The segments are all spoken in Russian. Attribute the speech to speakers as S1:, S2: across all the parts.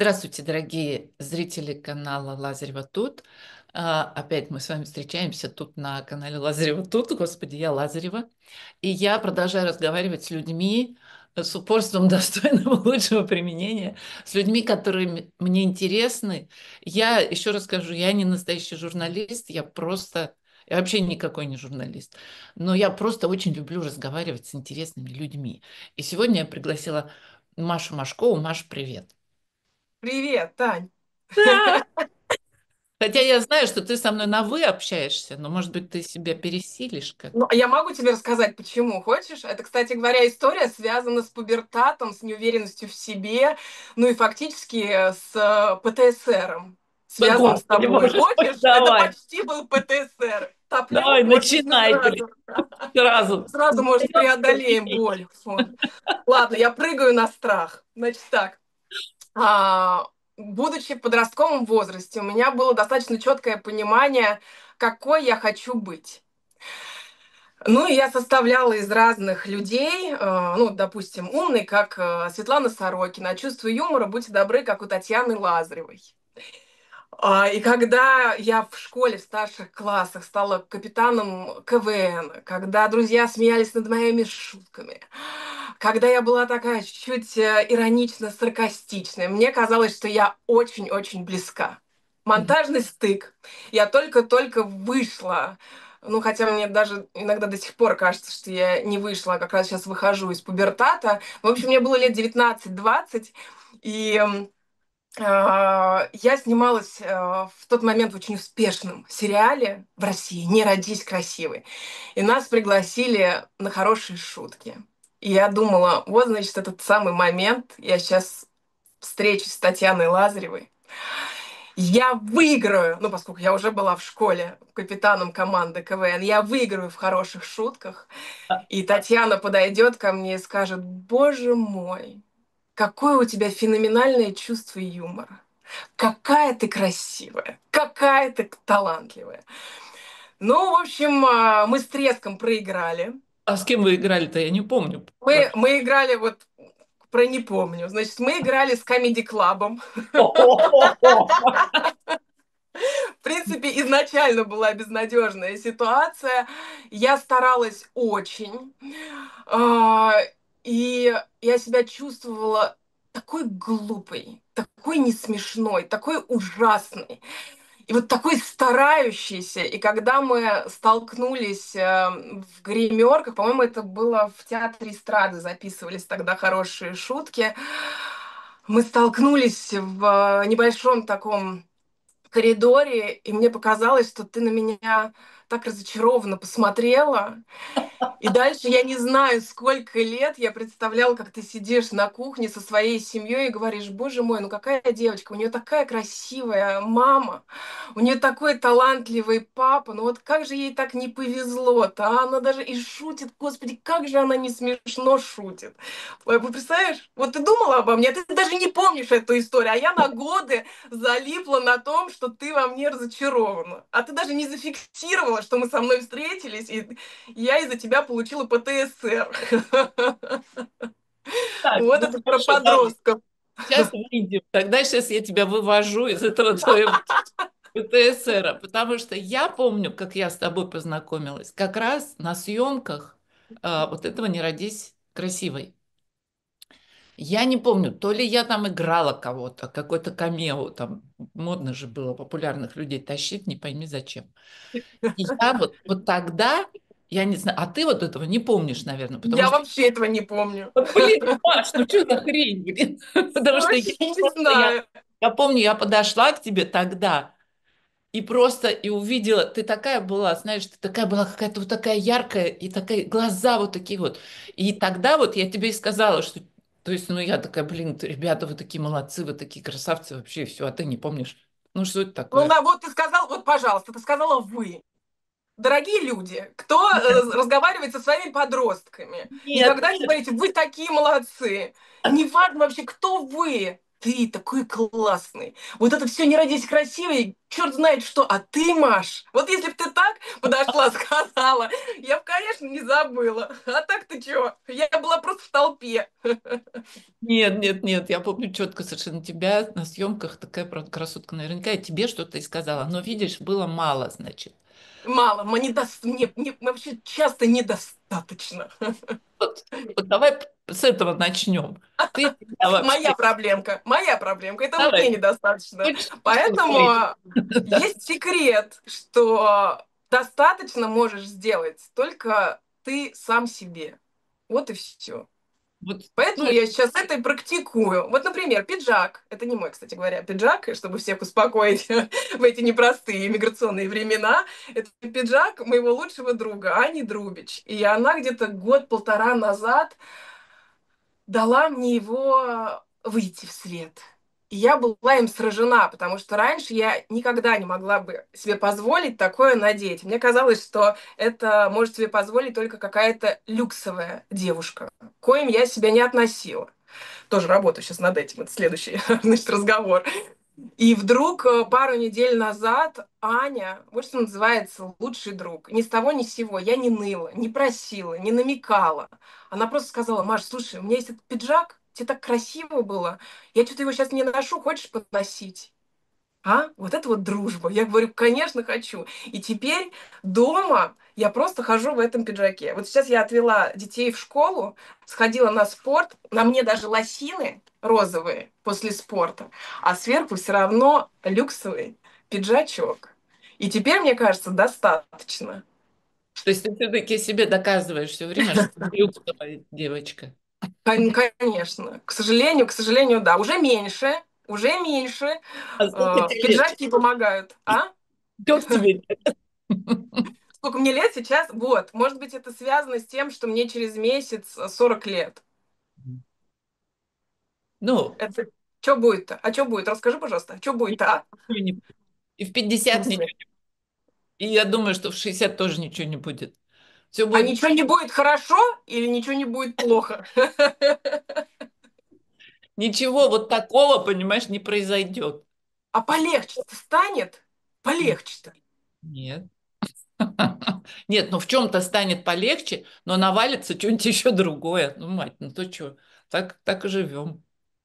S1: Здравствуйте, дорогие зрители канала Лазарева Тут. Опять мы с вами встречаемся тут на канале Лазарева Тут. Господи, я Лазарева. И я продолжаю разговаривать с людьми с упорством достойного лучшего применения, с людьми, которые мне интересны. Я еще раз скажу, я не настоящий журналист, я вообще никакой не журналист, но я просто очень люблю разговаривать с интересными людьми. И сегодня я пригласила Машу Машкову. Маша, привет.
S2: Привет, Тань.
S1: Хотя я знаю, что ты со мной на «вы» общаешься, но, может быть, ты себя пересилишь
S2: Ну,
S1: как-то.
S2: а я могу тебе рассказать, почему хочешь. Это, кстати говоря, история связана с пубертатом, с неуверенностью в себе, ну и фактически с ПТСРом,
S1: Да,
S2: связанным с
S1: Господи,
S2: тобой.
S1: боже мой,
S2: Хочешь? Это
S1: давай,
S2: почти был ПТСР. Топлю,
S1: давай,
S2: может быть, мы
S1: начинай, блин,
S2: сразу,
S1: сразу.
S2: сразу, может,
S1: Вдвоем
S2: преодолеем
S1: сильнее.
S2: боль. Вот. Ладно, я прыгаю на страх. Значит так. Будучи в подростковом возрасте, у меня было достаточно четкое понимание, какой я хочу быть. Ну, и я составляла из разных людей, ну, допустим, умный, как Светлана Сорокина, а чувство юмора, будьте добры, как у Татьяны Лазаревой. И когда я в школе в старших классах стала капитаном КВН, когда друзья смеялись над моими шутками, когда я была такая чуть-чуть иронично-саркастичная, мне казалось, что я очень-очень близка.
S1: Мгм.
S2: Монтажный стык. Я только-только вышла. Ну, хотя мне даже иногда до сих пор кажется, что я не вышла, а как раз сейчас выхожу из пубертата. В общем, мне было лет 19-20, и я снималась в тот момент в очень успешном сериале в России «Не родись красивой». И нас пригласили на хорошие шутки. И я думала, вот, значит, этот самый момент, я сейчас встречусь с Татьяной Лазаревой, я выиграю, ну, поскольку я уже была в школе капитаном команды КВН, я выиграю в хороших шутках, и Татьяна подойдет ко мне и скажет, боже мой, какое у тебя феноменальное чувство юмора. Какая ты красивая, какая ты талантливая. Ну, в общем, мы с треском проиграли.
S1: А с кем вы играли-то, я не помню
S2: Мы,
S1: вообще.
S2: мы играли вот про не помню. Значит, мы играли с Comedy Club'ом. В принципе, изначально была безнадежная ситуация. Я старалась очень. А, И я себя чувствовала такой глупой, такой несмешной, такой ужасной. И вот такой старающийся. И когда мы столкнулись в гримерках, по-моему, это было в театре эстрады, записывались тогда хорошие шутки, мы столкнулись в небольшом таком коридоре, и мне показалось, что ты на меня так разочарованно посмотрела, и дальше я не знаю, сколько лет я представляла, как ты сидишь на кухне со своей семьей и говоришь, боже мой, ну какая девочка, у нее такая красивая мама, у нее такой талантливый папа, ну вот как же ей так не повезло-то, а она даже и шутит, господи, как же она не смешно шутит. Вы представляешь, вот ты думала обо мне, ты даже не помнишь эту историю, а я на годы залипла на том, что ты во мне разочарована, а ты даже не зафиксировала, что мы со мной встретились, и я из-за тебя получила ПТСР.
S1: Так,
S2: Вот
S1: ну
S2: это про
S1: хорошо, ладно.
S2: подростков.
S1: Сейчас выйдем. Тогда сейчас я тебя вывожу из этого твоего ПТСР, потому что я помню, как я с тобой познакомилась, как раз на съемках вот этого «Не родись красивой». Я не помню, то ли я там играла кого-то, какой-то камео, там модно же было популярных людей тащить, не пойми зачем. И я вот тогда, я не знаю, а ты вот этого не помнишь, наверное, потому
S2: Я
S1: что,
S2: вообще этого не помню.
S1: вот, блин, Маш, ну что за хрень, блин? Потому что я
S2: Вообще не
S1: просто,
S2: знаю.
S1: я помню, я подошла к тебе тогда, и просто и увидела, ты такая была, знаешь, ты такая была какая-то вот такая яркая, и такая глаза вот такие вот. И тогда вот я тебе и сказала, что, то есть, ну я такая, блин, ребята, вы такие молодцы, вы такие красавцы вообще, и все, а ты не помнишь. Ну что это
S2: Ну,
S1: такое?
S2: вот ты сказал, вот, пожалуйста, ты сказала вы. Дорогие люди, кто разговаривает со своими подростками,
S1: Нет,
S2: никогда не говорите, вы такие молодцы. Неважно вообще, кто вы. ты такой классный. Вот это все не родись красивой, черт знает что, а ты, Маш, вот если бы ты так подошла, сказала, я бы, конечно, не забыла. А так ты чё? Я была просто в толпе.
S1: Нет, нет, нет, я помню четко совершенно тебя на съемках, такая правда красотка. Наверняка я тебе что-то и сказала, но видишь, было мало, значит.
S2: Мало, мне вообще часто недостаточно.
S1: Вот давай с этого начнем. Ты себя вообще,
S2: Моя проблемка, это мне
S1: давай,
S2: недостаточно.
S1: хочешь поговорить?
S2: Поэтому есть секрет, что достаточно можешь сделать только ты сам себе. Вот и все.
S1: Вот, ну,
S2: Поэтому я сейчас это и практикую. Вот, например, пиджак. Это не мой, кстати говоря, пиджак, и чтобы всех успокоить в эти непростые миграционные времена. Это пиджак моего лучшего друга Ани Друбич. И она где-то год-полтора назад дала мне его выйти в свет. И я была им сражена, потому что раньше я никогда не могла бы себе позволить такое надеть. Мне казалось, что это может себе позволить только какая-то люксовая девушка, к коим я себя не относила. Тоже работаю сейчас над этим, это следующий, значит, разговор. И вдруг пару недель назад Аня, вот что называется лучший друг, ни с того ни с сего, я не ныла, не просила, не намекала. Она просто сказала: Маш, слушай, у меня есть этот пиджак, тебе так красиво было, я что-то его сейчас не ношу, хочешь поносить? А? Вот это вот дружба. Я говорю, конечно, хочу. И теперь дома я просто хожу в этом пиджаке. Вот сейчас я отвела детей в школу, сходила на спорт, на мне даже лосины розовые после спорта, а сверху все равно люксовый пиджачок. И теперь, мне кажется, достаточно.
S1: то есть ты все-таки себе доказываешь все время, что ты люксовая девочка.
S2: Конечно. К сожалению, да. Уже меньше.
S1: А сколько тебе лет?
S2: Пиджаки помогают. А?
S1: Сколько тебе лет?
S2: Сколько мне лет сейчас? Вот. Может быть, это связано с тем, что мне через месяц 40 лет.
S1: Ну,
S2: Это что будет-то? А что будет? Расскажи, пожалуйста, что будет-то, а?
S1: и в
S2: В
S1: 50 ничего.
S2: смысле?
S1: И я думаю, что в 60 тоже ничего не будет. Все
S2: А
S1: будет
S2: ничего не будет хорошо или ничего не будет плохо?
S1: ничего вот такого, понимаешь, не произойдет.
S2: А полегче-то станет? Полегче-то.
S1: Нет. Нет, ну в чем-то станет полегче, но навалится что-нибудь еще другое. Ну, мать, ну то что, так и живем.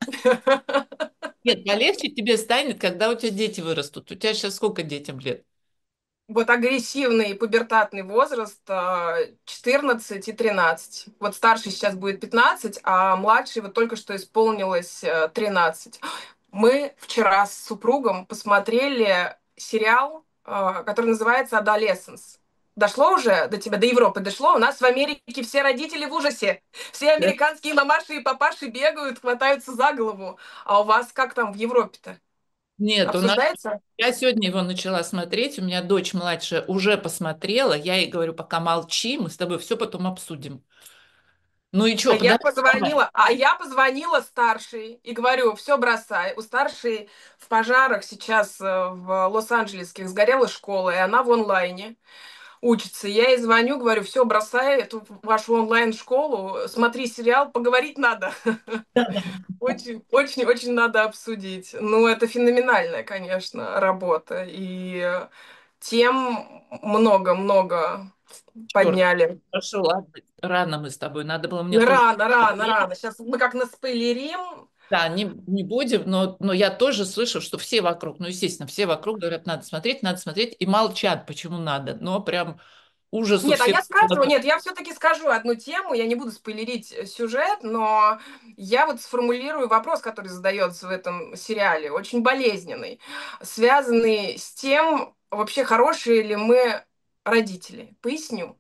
S1: Нет, полегче тебе станет, когда у тебя дети вырастут. У тебя сейчас сколько детям лет?
S2: Вот агрессивный пубертатный возраст 14 и 13. Вот старший сейчас будет 15, а младший вот только что исполнилось 13. Мы вчера с супругом посмотрели сериал, который называется «Adolescence». Дошло уже до тебя, до Европы дошло? У нас в Америке все родители в ужасе. Все
S1: Да.
S2: американские мамаши и папаши бегают, хватаются за голову. А у вас как там в Европе-то?
S1: Нет, у нас
S2: Обсуждается?
S1: я сегодня его начала смотреть, у меня дочь младшая уже посмотрела, я ей говорю, пока молчи, мы с тобой все потом обсудим. Ну и что, подожди, давай.
S2: А я позвонила старшей и говорю, все бросай. У старшей в пожарах сейчас в Лос-Анджелесских сгорела школа, и она в онлайне учится. Я ей звоню, говорю, все бросай эту вашу онлайн-школу, смотри сериал, поговорить надо. Очень, очень, очень надо обсудить. Ну, это феноменальная, конечно, работа. И тем много-много
S1: Черт,
S2: подняли.
S1: хорошо, ладно, рано мы с тобой, надо было мне тоже
S2: Рано, рано,
S1: посмотреть.
S2: рано. Сейчас мы как наспойлерим.
S1: Да, не будем, но я тоже слышу, что все вокруг, ну, естественно, все вокруг говорят, надо смотреть, и молчат, почему надо, но прям ужас у
S2: Нет, а
S1: всех.
S2: я скажу, нет, я все-таки скажу одну тему, я не буду спойлерить сюжет, но я вот сформулирую вопрос, который задается в этом сериале, очень болезненный, связанный с тем, вообще хорошие ли мы родители. Поясню.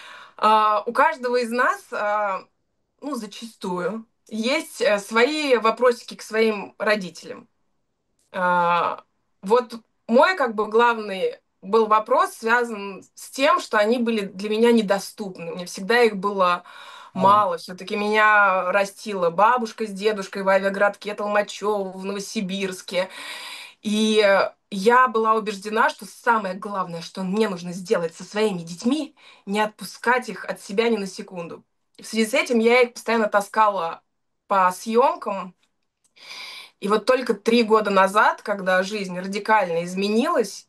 S2: У каждого из нас, ну, зачастую, есть свои вопросики к своим родителям. А, вот мой как бы главный был вопрос связан с тем, что они были для меня недоступны. Мне всегда их было
S1: Мало.
S2: мало. Все-таки меня растила бабушка с дедушкой в авиагородке Толмачево в Новосибирске. И я была убеждена, что самое главное, что мне нужно сделать со своими детьми, не отпускать их от себя ни на секунду. В связи с этим я их постоянно таскала по съемкам, И вот только 3 года назад, когда жизнь радикально изменилась,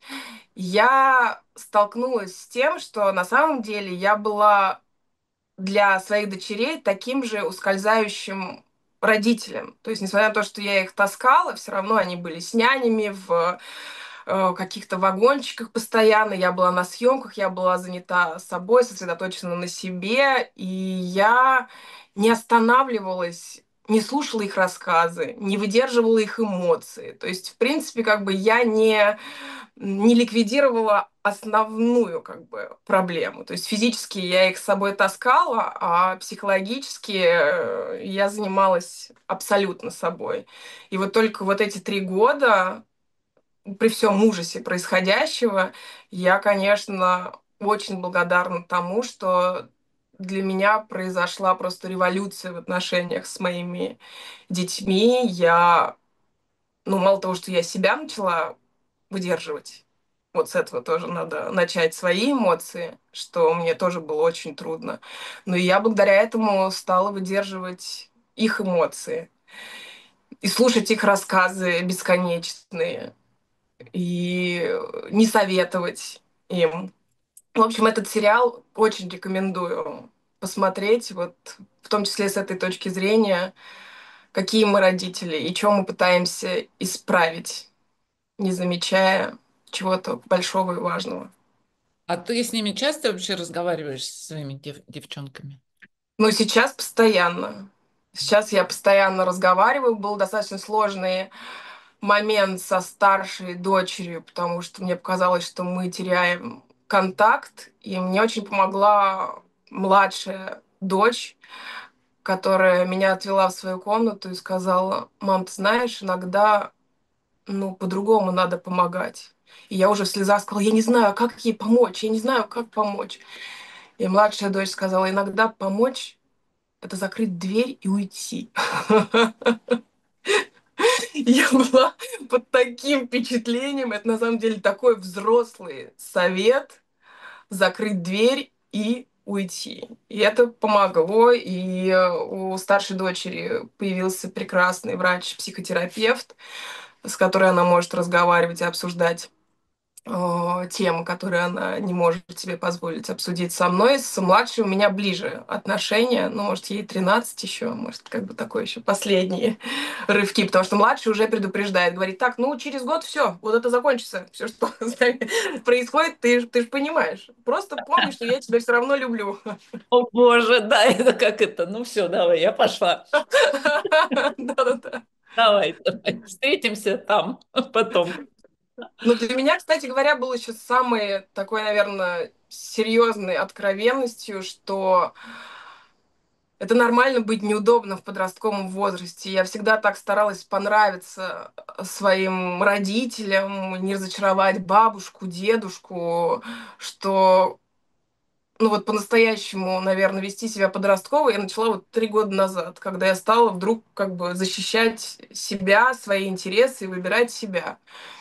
S2: я столкнулась с тем, что на самом деле я была для своих дочерей таким же ускользающим родителем. То есть, несмотря на то, что я их таскала, все равно они были с нянями в каких-то вагончиках постоянно. Я была на съемках, я была занята собой, сосредоточена на себе, и я не останавливалась, не слушала их рассказы, не выдерживала их эмоции. То есть, в принципе, как бы я не ликвидировала основную как бы проблему. То есть физически я их с собой таскала, а психологически я занималась абсолютно собой. И вот только вот эти 3 года, при всем ужасе происходящего, я, конечно, очень благодарна тому, что для меня произошла просто революция в отношениях с моими детьми. Ну, мало того, что я себя начала выдерживать, вот с этого тоже надо начать свои эмоции, что мне тоже было очень трудно. Но и я благодаря этому стала выдерживать их эмоции и слушать их рассказы бесконечные, и не советовать им. В общем, этот сериал очень рекомендую посмотреть, вот в том числе с этой точки зрения, какие мы родители и что мы пытаемся исправить, не замечая чего-то большого и важного.
S1: А ты с ними часто вообще разговариваешь со своими девчонками?
S2: Но сейчас постоянно. Сейчас я постоянно разговариваю. Был достаточно сложный момент со старшей дочерью, потому что мне показалось, что мы теряем контакт. И мне очень помогла младшая дочь, которая меня отвела в свою комнату и сказала: «Мам, ты знаешь, иногда, ну, по-другому надо помогать». И я уже в слезах сказала: «Я не знаю, как ей помочь, я не знаю, как помочь». И младшая дочь сказала: «Иногда помочь — это закрыть дверь и уйти». Я была под таким впечатлением. Это на самом деле такой взрослый совет — закрыть дверь и уйти. И это помогло. И у старшей дочери появился прекрасный врач-психотерапевт, с которой она может разговаривать и обсуждать темы, которые она не может себе позволить обсудить со мной. С младшей у меня ближе отношения. Ну, может, ей 13 еще, может, как бы такой еще последние рывки, потому что младший уже предупреждает, говорит: так, ну, через год все, вот это закончится, все, что с нами происходит, ты ж понимаешь. Просто помни, что я тебя все равно люблю.
S1: О боже, да, это как это? Ну все, давай, я пошла.
S2: Да-да-да.
S1: Давай, давай, встретимся там потом.
S2: Ну, для меня, кстати говоря, был еще самый такой, наверное, серьезной откровенностью, что это нормально быть неудобно в подростковом возрасте. Я всегда так старалась понравиться своим родителям, не разочаровать бабушку, дедушку, что, ну вот по-настоящему, наверное, вести себя подростково я начала вот 3 года назад, когда я стала вдруг как бы защищать себя, свои интересы и выбирать себя.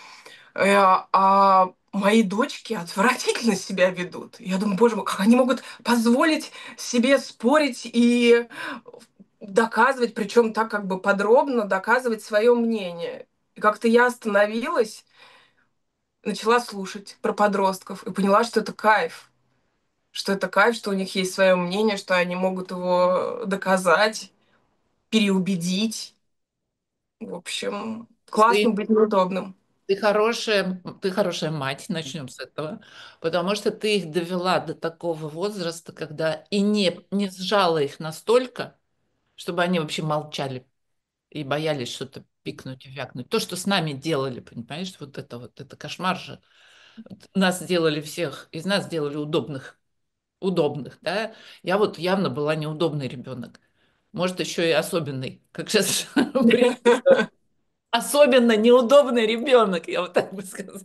S2: А мои дочки отвратительно себя ведут. Я думаю, боже мой, как они могут позволить себе спорить и доказывать, причем так как бы подробно доказывать свое мнение. И как-то я остановилась, начала слушать про подростков и поняла, что это кайф. Что это кайф, что у них есть свое мнение, что они могут его доказать, переубедить. В общем, классно
S1: Ты,
S2: быть неудобным.
S1: ты хорошая мать, начнем с этого, потому что ты их довела до такого возраста, когда и не сжала их настолько, чтобы они вообще молчали и боялись что-то пикнуть и вякнуть. То, что с нами делали, понимаешь, вот это кошмар же. Нас сделали всех, из нас сделали удобных, да. Я вот явно была неудобный ребенок. Может, еще и особенный, как сейчас принято. Особенно неудобный ребенок, я вот так бы сказала.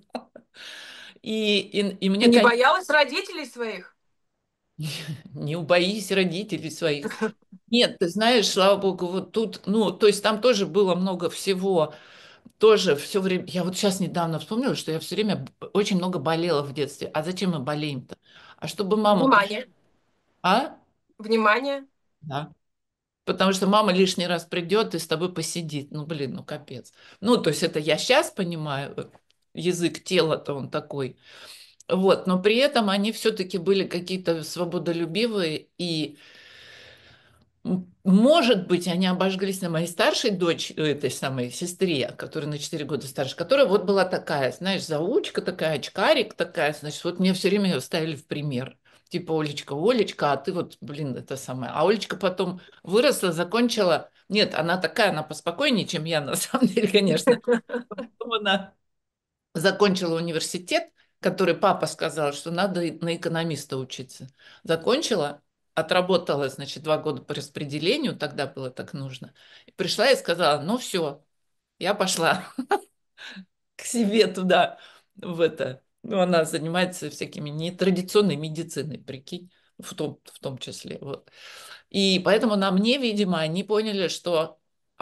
S1: И
S2: Ты
S1: мне,
S2: не
S1: конечно,
S2: боялась родителей своих?
S1: не убоись родителей своих. Нет, ты знаешь, слава богу, вот тут, ну, то есть там тоже было много всего, тоже все время. Я вот сейчас недавно вспомнила, что я все время очень много болела в детстве. А зачем мы болеем-то? А чтобы мама пришла.
S2: Внимание.
S1: А?
S2: Внимание.
S1: Да. Потому что мама лишний раз придет и с тобой посидит. Ну, блин, ну капец. Ну, то есть это я сейчас понимаю, язык тела-то он такой. Вот, но при этом они все-таки были какие-то свободолюбивые и может быть, они обожглись на моей старшей дочь, этой самой сестре, которая на 4 года старше, которая вот была такая, знаешь, заучка такая, очкарик такая, значит, вот мне все время ее ставили в пример. Типа, Олечка, Олечка, а ты вот, блин, это самое. А Олечка потом выросла, закончила. Нет, она такая, она поспокойнее, чем я, на самом деле, конечно. Потом она закончила университет, который папа сказал, что надо на экономиста учиться. Закончила, отработала, значит, 2 года по распределению, тогда было так нужно. И пришла и сказала, ну все, я пошла к себе туда, в это. Ну, она занимается всякими нетрадиционной медициной, прикинь, в том числе. Вот. И поэтому на мне, видимо, они поняли, что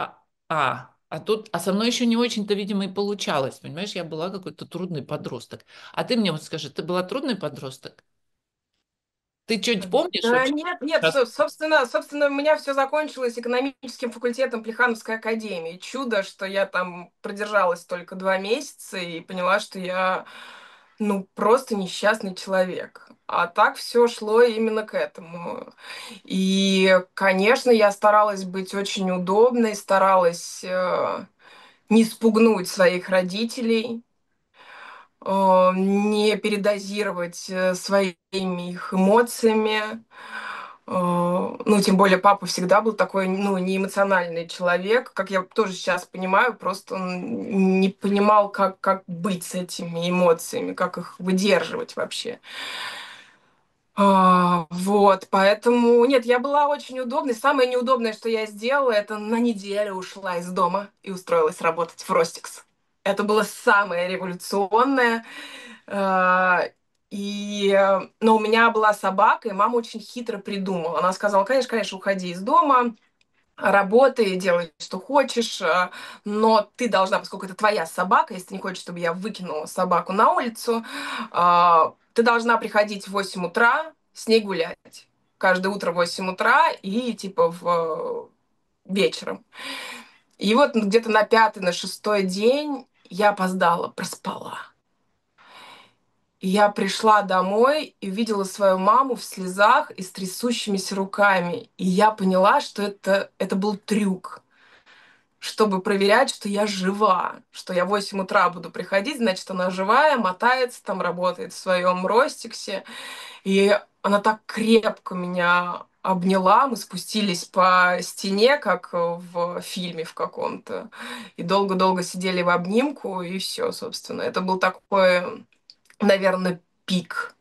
S1: со мной еще не очень-то, видимо, и получалось. Понимаешь, я была какой-то трудный подросток. А ты мне вот скажи, ты была трудный подросток? Ты что-нибудь помнишь
S2: Да,
S1: вообще?
S2: нет, нет,
S1: Раз-
S2: собственно, у меня все закончилось экономическим факультетом Плехановской академии. Чудо, что я там продержалась только 2 месяца и поняла, что я, ну, просто несчастный человек. А так все шло именно к этому. И, конечно, я старалась быть очень удобной, старалась не спугнуть своих родителей, не передозировать своими их эмоциями. Ну, тем более папа всегда был такой, ну, неэмоциональный человек, как я тоже сейчас понимаю, просто он не понимал, как быть с этими эмоциями, как их выдерживать вообще. Вот, поэтому, нет, я была очень удобной. Самое неудобное, что я сделала, это на неделю ушла из дома и устроилась работать в Ростикс. Это было самое революционное. А, но у меня была собака, и мама очень хитро придумала. Она сказала, конечно, конечно, уходи из дома, работай, делай, что хочешь, но ты должна, поскольку это твоя собака, если ты не хочешь, чтобы я выкинула собаку на улицу, ты должна приходить в 8 утра с ней гулять. Каждое утро в 8 утра и типа вечером. И вот где-то на пятый, на шестой день я опоздала, проспала. И я пришла домой и увидела свою маму в слезах и с трясущимися руками. И я поняла, что это был трюк, чтобы проверять, что я жива, что я в 8 утра буду приходить, значит, она живая, мотается, там работает в своем Ростиксе. И она так крепко меня обняла, мы спустились по стене, как в фильме в каком-то, и долго-долго сидели в обнимку, и все, собственно. Это был такой, наверное, пик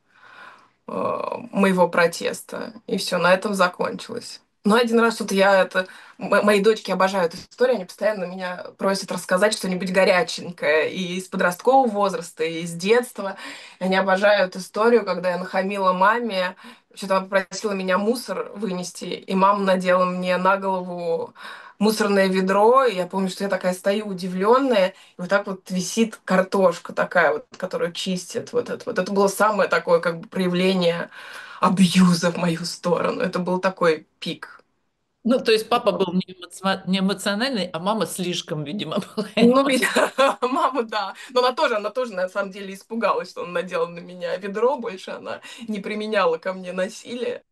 S2: моего протеста. И все, на этом закончилось. Но один раз вот мои дочки обожают эту историю, они постоянно меня просят рассказать что-нибудь горяченькое и из подросткового возраста, и из детства. И они обожают историю, когда я нахамила маме, что-то она попросила меня мусор вынести, и мама надела мне на голову мусорное ведро, и я помню, что я такая стою удивленная, и вот так вот висит картошка такая вот, которую чистят, вот это вот. Это было самое такое как бы проявление абьюза в мою сторону. Это был такой пик.
S1: Ну, то есть папа был не эмоциональный, а мама слишком, видимо, была
S2: Ну,
S1: эмоциональной.
S2: мама, да. Но она тоже, на самом деле, испугалась, что он надел на меня ведро. Больше она не применяла ко мне насилие.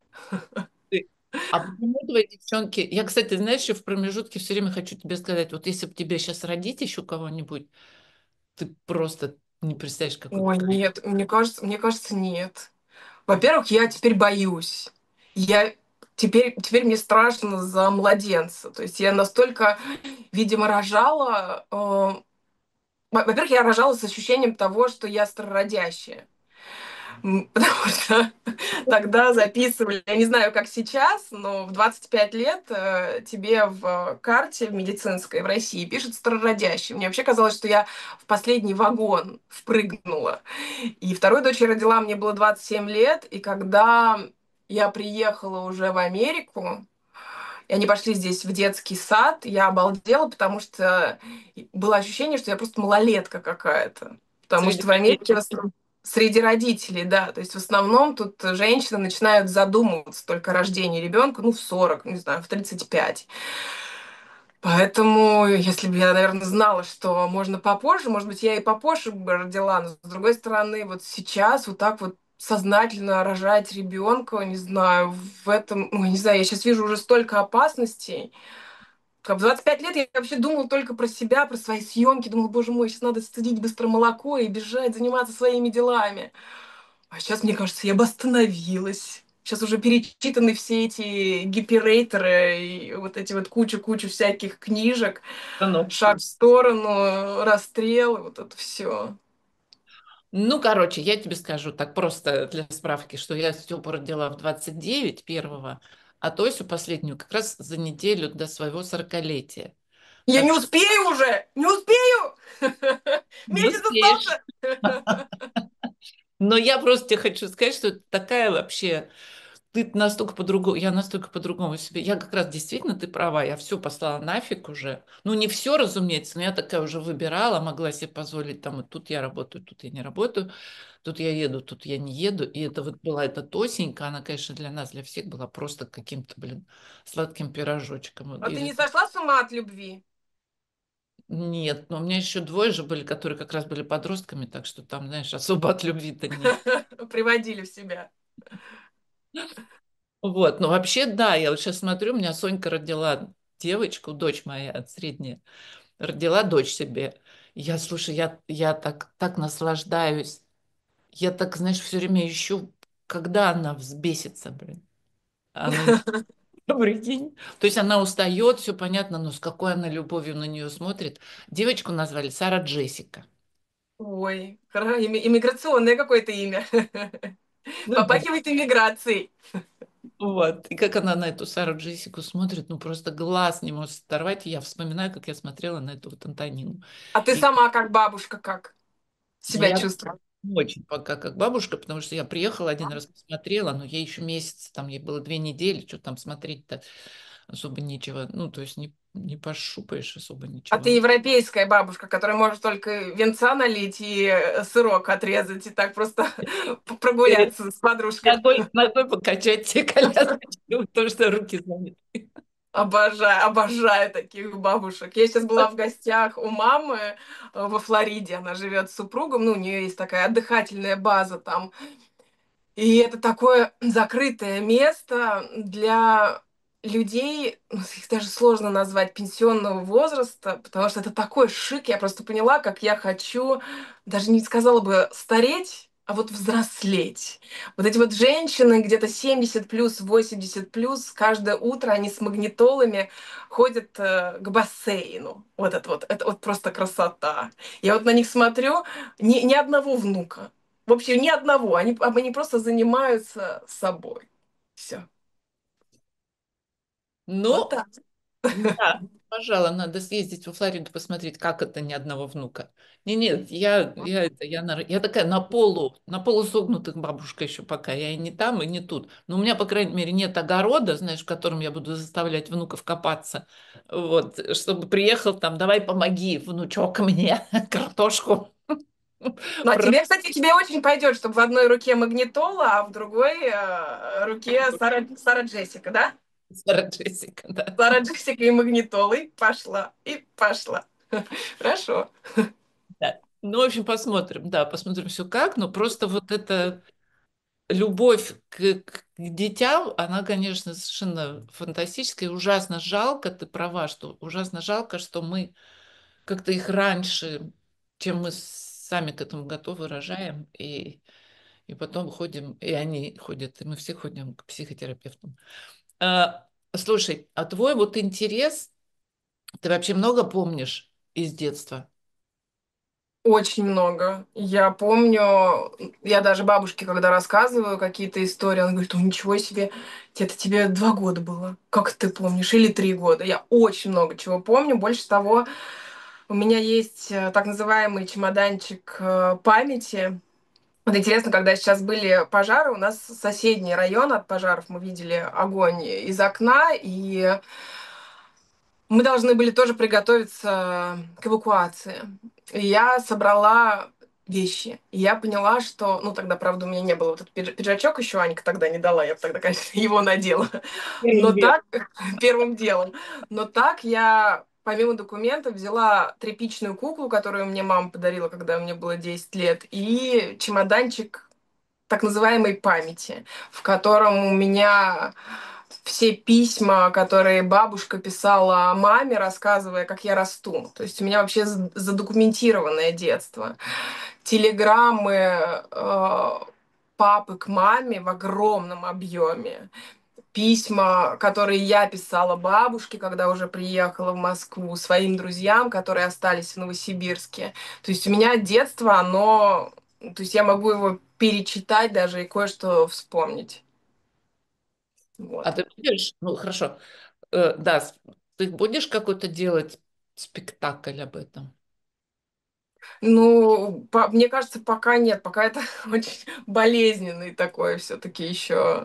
S1: А почему твои девчонки... Я, кстати, знаешь, еще в промежутке все время хочу тебе сказать, вот если бы тебе сейчас родить еще кого-нибудь, ты просто не представляешь, какой
S2: Ой,
S1: кайф.
S2: нет, мне кажется, нет. Во-первых, я теперь боюсь. Я теперь мне страшно за младенца. То есть я настолько, видимо, рожала. Во-первых, я рожала с ощущением того, что я старородящая. Потому что тогда записывали, я не знаю, как сейчас, но в 25 лет тебе в карте в медицинской в России пишут старородящий. Мне вообще казалось, что я в последний вагон впрыгнула. И второй дочь я родила, мне было 27 лет, и когда я приехала уже в Америку, и они пошли здесь в детский сад, я обалдела, потому что было ощущение, что я просто малолетка какая-то. Потому
S1: Среди
S2: что в Америке
S1: родителей.
S2: среди родителей, да. То есть в основном тут женщины начинают задумываться только о рождении ребенка, ну, в 40, не знаю, в 35. Поэтому, если бы я, наверное, знала, что можно попозже, может быть, я и попозже бы родила, но с другой стороны, вот сейчас вот так вот сознательно рожать ребенка, не знаю, в этом, ну, не знаю, я сейчас вижу уже столько опасностей. Как в 25 лет я вообще думала только про себя, про свои съемки, думала, боже мой, сейчас надо студить быстро молоко и бежать, заниматься своими делами. А сейчас, мне кажется, я бы остановилась. Сейчас уже перечитаны все эти гиперрейтеры и вот эти вот кучу-кучу всяких книжек. Шаг в сторону, расстрел, и вот это все.
S1: Ну, короче, я тебе скажу так просто для справки, что я Степу родила в 29 первого, а Тосю последнюю как раз за неделю до своего 40-летия.
S2: Я не
S1: Так что
S2: успею уже! Не успею!
S1: не
S2: Месяц
S1: успеешь.
S2: остался!
S1: Но я просто тебе хочу сказать, что это такая вообще. Ты настолько по-другому, я настолько по-другому себе. Я как раз действительно, ты права, я все послала нафиг уже. Ну, не все, разумеется, но я такая уже выбирала, могла себе позволить, там, и тут я работаю, тут я не работаю, тут я еду, тут я не еду. И это вот была эта Тосенька, она, конечно, для нас, для всех была просто каким-то, блин, сладким пирожочком. Вот.
S2: А ты
S1: И
S2: не сошла с ума от любви?
S1: нет, но у меня еще двое же были, которые как раз были подростками, так что там, знаешь, особо от любви-то нет.
S2: Приводили в себя.
S1: Вот, но вообще, да, я вот сейчас смотрю, у меня Сонька родила девочку, дочь моя средняя, родила дочь себе. Я, слушай, я так наслаждаюсь. Я так, знаешь, все время ищу, когда она взбесится, блин. Она не прикинь. То есть она устает, все понятно, но с какой она любовью на нее смотрит. Девочку назвали Сара Джессика.
S2: Ой, иммиграционное какое-то имя.
S1: Ну да.
S2: Попахивает иммиграцией.
S1: Вот. И как она на эту Сару Джессику смотрит, ну просто глаз не может оторвать. И я вспоминаю, как я смотрела на эту вот Антонину.
S2: А ты
S1: И
S2: сама как бабушка, как
S1: ну,
S2: себя
S1: я
S2: чувствуешь?
S1: не очень пока как бабушка, потому что я приехала один раз посмотрела, но ей еще месяц, там ей было 2 недели, что там смотреть-то особо нечего. Ну, то есть не пошупаешь особо
S2: А
S1: ничего.
S2: ты европейская бабушка, которая может только венца налить и сырок отрезать, и так просто
S1: Перед
S2: прогуляться с подружкой.
S1: ногой покачать те колясочки, потому что руки заняты.
S2: Обожаю, обожаю таких бабушек. Я сейчас была в гостях у мамы во Флориде. Она живет с супругом, ну, у нее есть такая отдыхательная база там. И это такое закрытое место для людей, ну, их даже сложно назвать пенсионного возраста, потому что это такой шик. Я просто поняла, как я хочу, даже не сказала бы стареть, а вот взрослеть. Вот эти вот женщины, где-то 70 плюс, 80 плюс, каждое утро они с магнитолами ходят к бассейну. Это вот просто красота. Я вот на них смотрю, ни одного внука. Вообще ни одного. Они просто занимаются собой. Все. Вот
S1: Ну,
S2: так.
S1: да, пожалуй, надо съездить во Флориду посмотреть, как это ни одного внука. Не, нет, я такая на полу согнутых бабушка еще пока. Я и не там, и не тут. Но у меня, по крайней мере, нет огорода, знаешь, в котором я буду заставлять внуков копаться. Вот, чтобы приехал там, давай помоги, внучок, мне картошку.
S2: Ну, а тебе, кстати, тебе очень пойдет, чтобы в одной руке магнитола, а в другой руке Сара Джессика, да?
S1: Сара Джессика, да.
S2: Сара Джессика и магнитолой пошла. И пошла. Хорошо.
S1: Да. Ну, в общем, посмотрим, да, посмотрим все как, но просто вот это любовь к детям, она, конечно, совершенно фантастическая. И ужасно жалко, ты права, что ужасно жалко, что мы как-то их раньше, чем мы сами к этому готовы, рожаем, и потом ходим, и они ходят, и мы все ходим к психотерапевтам. Слушай, а твой вот интерес, ты вообще много помнишь из детства?
S2: Очень много. Я помню, я даже бабушке, когда рассказываю какие-то истории, она говорит, о, ничего себе, это тебе 2 года было. Как ты помнишь? Или 3 года. Я очень много чего помню. Больше того, у меня есть так называемый чемоданчик памяти. Вот интересно, когда сейчас были пожары, у нас соседний район от пожаров, мы видели огонь из окна, и мы должны были тоже приготовиться к эвакуации. И я собрала вещи. И я поняла, что, ну, тогда, правда, у меня не было вот этот пиджачок еще, Анька тогда не дала, я бы тогда, конечно, его надела. Но
S1: Первым делом.
S2: так, первым делом. Но так я, помимо документов, взяла тряпичную куклу, которую мне мама подарила, когда мне было 10 лет, и чемоданчик так называемой памяти, в котором у меня все письма, которые бабушка писала маме, рассказывая, как я расту. То есть у меня вообще задокументированное детство. Телеграммы папы к маме в огромном объеме. Письма, которые я писала бабушке, когда уже приехала в Москву, своим друзьям, которые остались в Новосибирске. То есть у меня детство, оно... То есть я могу его перечитать даже и кое-что вспомнить.
S1: А
S2: Вот.
S1: ты будешь, ну хорошо, да, ты будешь какой-то делать спектакль об этом?
S2: Ну, мне кажется, пока нет, пока это очень болезненный такой все-таки еще.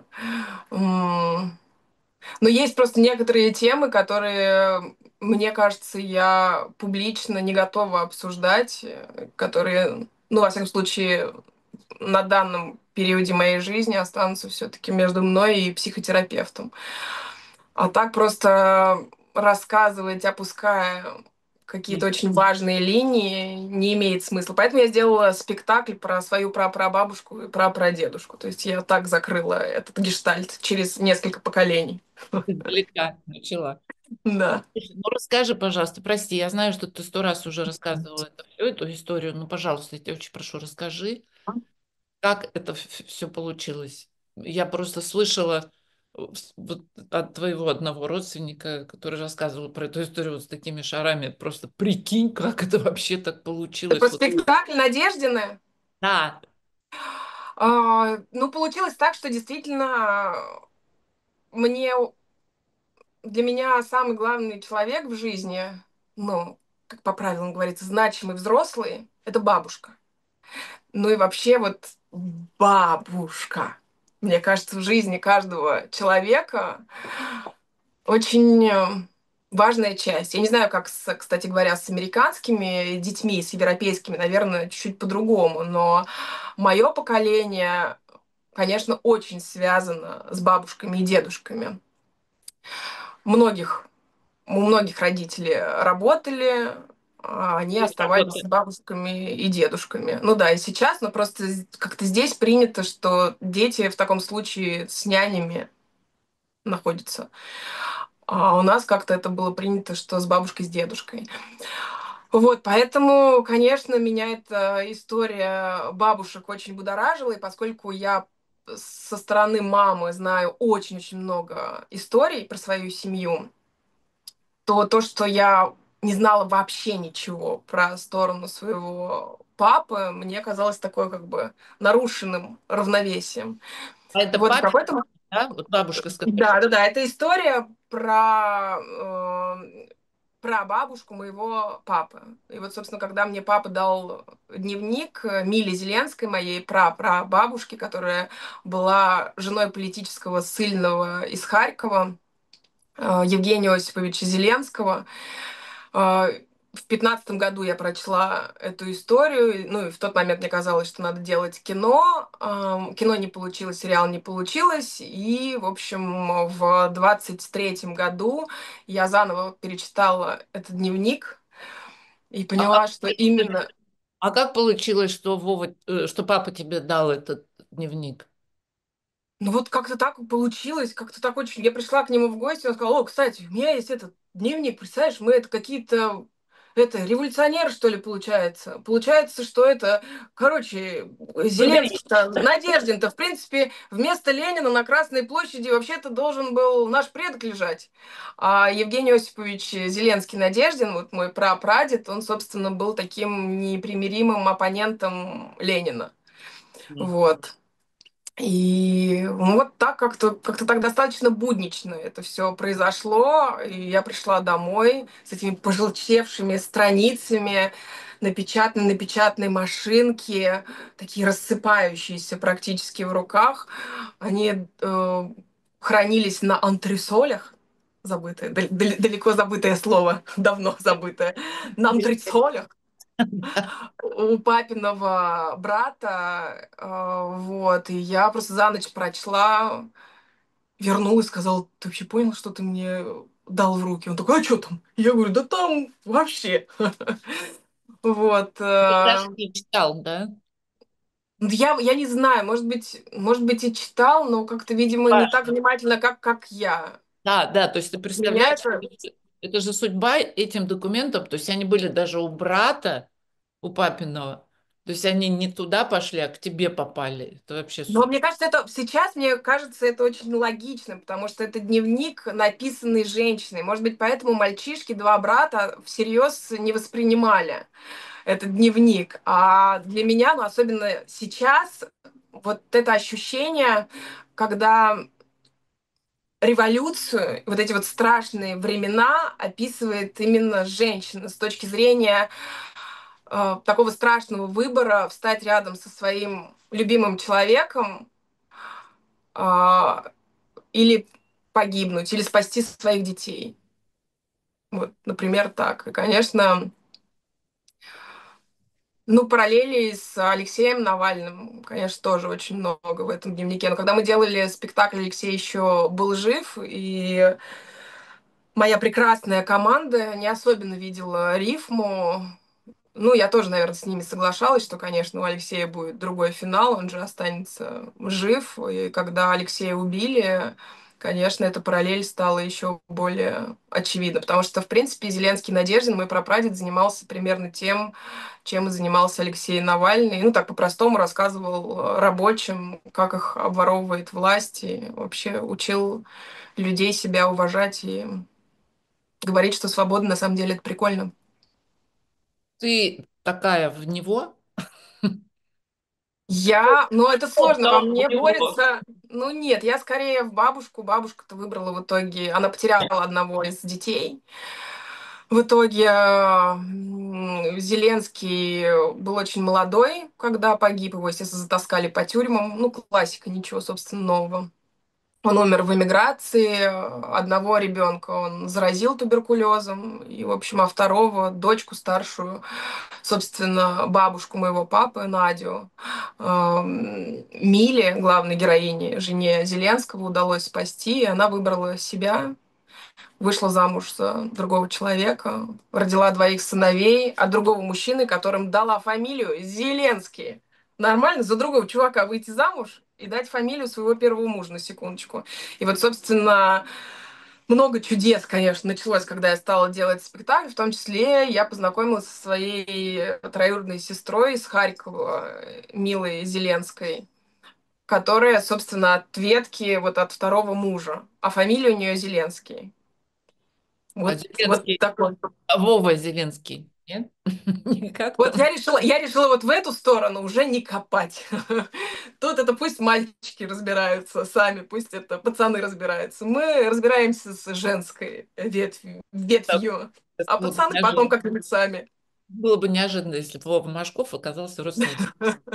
S2: Но есть просто некоторые темы, которые, мне кажется, я публично не готова обсуждать, которые, ну, во всяком случае, на данном периоде моей жизни останутся все-таки между мной и психотерапевтом. А так просто рассказывать, опуская какие-то очень важные линии, не имеет смысла. Поэтому я сделала спектакль про свою прапрабабушку и прапрадедушку. То есть я так закрыла этот гештальт через несколько поколений.
S1: Издалека начала.
S2: Да.
S1: Слушай, ну расскажи, пожалуйста, прости, я знаю, что ты 100 раз уже рассказывала эту историю, но, пожалуйста, я тебя очень прошу, расскажи, как это все получилось. Я просто слышала вот от твоего одного родственника, который рассказывал про эту историю вот с такими шарами. Просто прикинь, как это вообще так
S2: Это про
S1: получилось. Вот,
S2: спектакль Надеждины.
S1: да,
S2: Ну, получилось так, что действительно мне, для меня самый главный человек в жизни, ну, как по правилам говорится, значимый взрослый, это бабушка. Ну и вообще вот бабушка. Мне кажется, в жизни каждого человека очень важная часть. Я не знаю, как, кстати говоря, с американскими детьми, с европейскими, наверное, чуть-чуть по-другому, но мое поколение, конечно, очень связано с бабушками и дедушками. Многих, у многих родители работали, а они
S1: есть
S2: оставались с
S1: работа.
S2: бабушками и дедушками. Ну да, и сейчас, но просто как-то здесь принято, что дети в таком случае с нянями находятся. А у нас как-то это было принято, что с бабушкой, с дедушкой. Вот, поэтому, конечно, меня эта история бабушек очень будоражила, и поскольку я со стороны мамы знаю очень-очень много историй про свою семью, то, что я не знала вообще ничего про сторону своего папы, мне казалось такое как бы нарушенным равновесием.
S1: А
S2: И
S1: это
S2: вот в
S1: папе,
S2: какой-то
S1: да? Вот бабушка, с которой...
S2: да, да, да, это история про бабушку моего папы. И вот, собственно, когда мне папа дал дневник Мили Зеленской, моей прабабушки, которая была женой политического ссыльного из Харькова, Евгения Осиповича Зеленского, в 15 году я прочла эту историю, ну и в тот момент мне казалось, что надо делать кино. Кино не получилось, сериал не получилось, и, в общем, в 23-м году я заново перечитала этот дневник и
S1: А как
S2: поняла, что
S1: получилось,
S2: именно
S1: а как получилось, что Вова, что папа тебе дал этот дневник?
S2: ну вот как-то так получилось, как-то так очень... Я пришла к нему в гости, он сказал, о, кстати, у меня есть этот дневник, представляешь, мы это какие-то... Это революционеры, что ли, получается? Получается, что это, короче,
S1: Благодарю.
S2: Зеленский-то, Надеждин-то, в принципе, вместо Ленина на Красной площади вообще-то должен был наш предок лежать. А Евгений Осипович Зеленский Надеждин, вот мой прапрадед, он, собственно, был таким непримиримым оппонентом Ленина. Вот. И ну, вот так как-то так достаточно буднично это все произошло. И я пришла домой с этими пожелтевшими страницами на печатной машинке, такие рассыпающиеся практически в руках. Они хранились на антресолях, забытое, далеко забытое слово, давно забытое, на антресолях. у папиного брата, вот, и я просто за ночь прочла, вернулась, сказала: ты вообще понял, что ты мне дал в руки? Он такой: а что там? Я говорю: да там вообще. Вот.
S1: Ты даже не читал, да?
S2: Я не знаю, может быть и читал, но как-то, видимо, не так
S1: Важно.
S2: внимательно, как я.
S1: Да, да, то есть ты
S2: Меня
S1: представляешь,
S2: это...
S1: это же судьба этим документам, то есть они были даже у брата, у папиного, то есть они не туда пошли, а к тебе попали. Это вообще
S2: Но
S1: супер.
S2: мне кажется, это сейчас, мне кажется, это очень логично, потому что это дневник, написанный женщиной. Может быть, поэтому мальчишки, два брата, всерьез не воспринимали этот дневник. А для меня, ну, особенно сейчас, вот это ощущение, когда революцию, вот эти вот страшные времена описывает именно женщина с точки зрения такого страшного выбора встать рядом со своим любимым человеком, э, или погибнуть, или спасти своих детей. Вот, например, так. И, конечно, ну, параллелей с Алексеем Навальным, конечно, тоже очень много в этом дневнике. Но когда мы делали спектакль, Алексей еще был жив, и моя прекрасная команда не особенно видела рифму. Ну, я тоже, наверное, с ними соглашалась, что, конечно, у Алексея будет другой финал, он же останется жив. И когда Алексея убили, конечно, эта параллель стала еще более очевидна, потому что, в принципе, Зеленский Надеждин, мой прапрадед, занимался примерно тем, чем и занимался Алексей Навальный. Ну, так по-простому рассказывал рабочим, как их обворовывает власть, и вообще учил людей себя уважать и говорить, что свобода на самом деле это прикольно.
S1: Ты такая в него?
S2: Ну, это
S1: О,
S2: сложно,
S1: да,
S2: во
S1: в
S2: мне
S1: него.
S2: борется, ну, нет, я скорее в бабушку, бабушка-то выбрала в итоге, она потеряла одного из детей, в итоге Зеленский был очень молодой, когда погиб, его, естественно, затаскали по тюрьмам, ну, классика, ничего, собственно, нового. Он умер в эмиграции, одного ребенка он заразил туберкулезом, и, в общем, а второго, дочку старшую, собственно, бабушку моего папы, Надю, Миле, главной героине, жене Зеленского, удалось спасти, и она выбрала себя, вышла замуж за другого человека, родила двоих сыновей от другого мужчины, которым дала фамилию Зеленский. Нормально за другого чувака выйти замуж и дать фамилию своего первого мужа, на секундочку. И вот, собственно, много чудес, конечно, началось, когда я стала делать спектакль. В том числе я познакомилась со своей троюродной сестрой из Харькова, Милой Зеленской, которая, собственно, от ветки вот от второго мужа. А фамилия у нее Зеленский.
S1: А
S2: Вот
S1: Зеленский,
S2: такой.
S1: а Вова Зеленский, нет? Как
S2: Вот
S1: там?
S2: я решила вот в эту сторону уже не копать. Тут это пусть мальчики разбираются сами, пусть это пацаны разбираются. Мы разбираемся с женской
S1: Так,
S2: ветвью,
S1: это
S2: а пацаны потом как-нибудь сами.
S1: было бы неожиданно, если бы Вова Машков оказался родственником.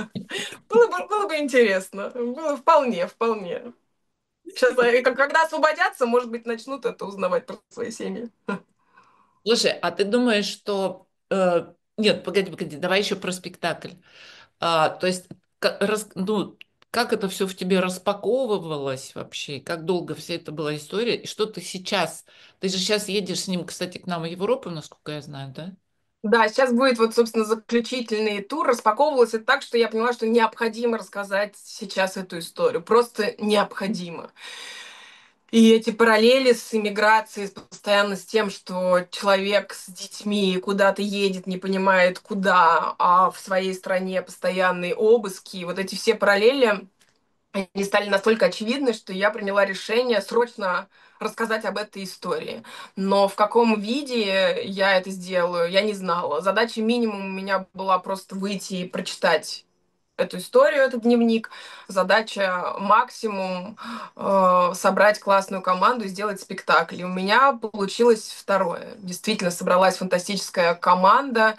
S2: Было бы интересно. Было вполне, вполне. Сейчас, когда освободятся, может быть, начнут это узнавать про свои семьи.
S1: Слушай, а ты думаешь, что... нет, погоди, погоди, давай еще про спектакль. То есть, ну, как это все в тебе распаковывалось вообще? Как долго вся это была история? И что ты сейчас... Ты же сейчас едешь с ним, кстати, к нам в Европу, насколько я знаю, да?
S2: Да, сейчас будет вот, собственно, заключительный тур. Распаковывалось это так, что я поняла, что необходимо рассказать сейчас эту историю. Просто необходимо. И эти параллели с иммиграцией, постоянно с тем, что человек с детьми куда-то едет, не понимает куда, а в своей стране постоянные обыски. Вот эти все параллели, они стали настолько очевидны, что я приняла решение срочно рассказать об этой истории. Но в каком виде я это сделаю, я не знала. Задача минимум у меня была просто выйти и прочитать эту историю, этот дневник. Задача максимум собрать классную команду и сделать спектакль. И у меня получилось второе. Действительно собралась фантастическая команда.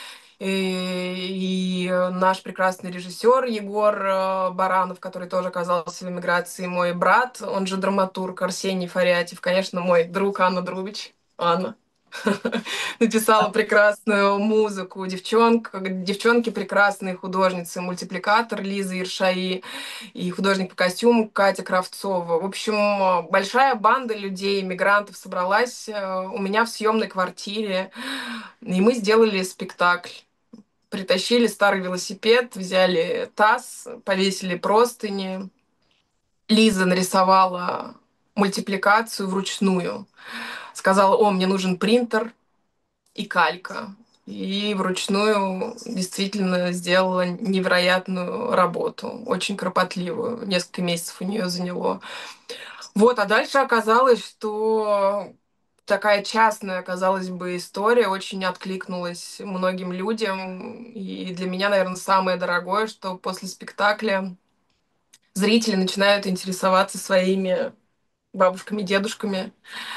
S2: И наш прекрасный режиссер Егор Баранов, который тоже оказался в эмиграции, мой брат, он же драматург Арсений Фарятьев, конечно, мой друг Анна Друбич. Анна. Написала прекрасную музыку. Девчонки прекрасные художницы. Мультипликатор Лиза Иршаи и художник по костюму Катя Кравцова. В общем, большая банда людей, мигрантов собралась у меня в съемной квартире. И мы сделали спектакль. Притащили старый велосипед, взяли таз, повесили простыни. Лиза нарисовала мультипликацию вручную. Сказала: о, мне нужен принтер и калька. И вручную действительно сделала невероятную работу, очень кропотливую. Несколько месяцев у нее заняло. Вот, а дальше оказалось, что такая частная, казалось бы, история очень откликнулась многим людям. И для меня, наверное, самое дорогое, что после спектакля зрители начинают интересоваться своими бабушками, дедушками.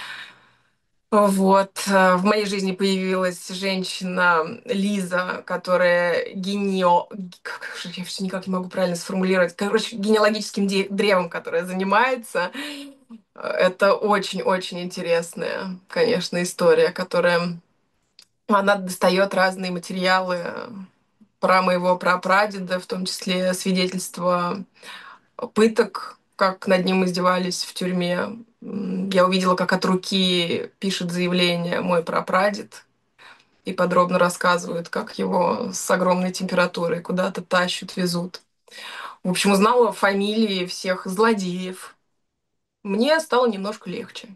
S2: Вот. В моей жизни появилась женщина Лиза, которая как же я все никак не могу правильно сформулировать. Короче, генеалогическим древом, которая занимается. Это очень-очень интересная, конечно, история, которая... Она достает разные материалы про моего прапрадеда, в том числе свидетельства пыток, как над ним издевались в тюрьме. Я увидела, как от руки пишет заявление мой прапрадед и подробно рассказывает, как его с огромной температурой куда-то тащат, везут. В общем, узнала фамилии всех злодеев. Мне стало немножко легче.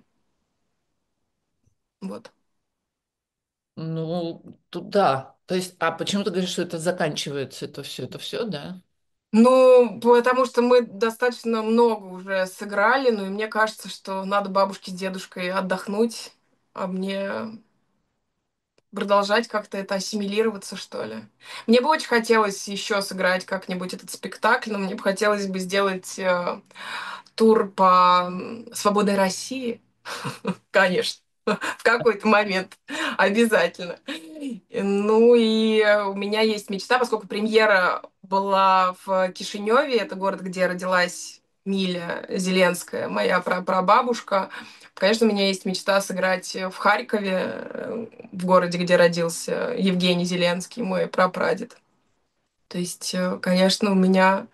S2: Вот.
S1: Ну, тут да. То есть, а почему ты говоришь, что это заканчивается, это все, да?
S2: Ну, потому что мы достаточно много уже сыграли, ну и мне кажется, что надо бабушке с дедушкой отдохнуть, а мне продолжать как-то это ассимилироваться, что ли. Мне бы очень хотелось еще сыграть как-нибудь этот спектакль, но мне бы хотелось бы сделать тур по свободной России, конечно, в какой-то момент обязательно. Ну и у меня есть мечта, поскольку премьера была в Кишиневе, это город, где родилась Миля Зеленская, моя прабабушка. Конечно, у меня есть мечта сыграть в Харькове, в городе, где родился Евгений Зеленский, мой прапрадед. То есть, конечно, у меня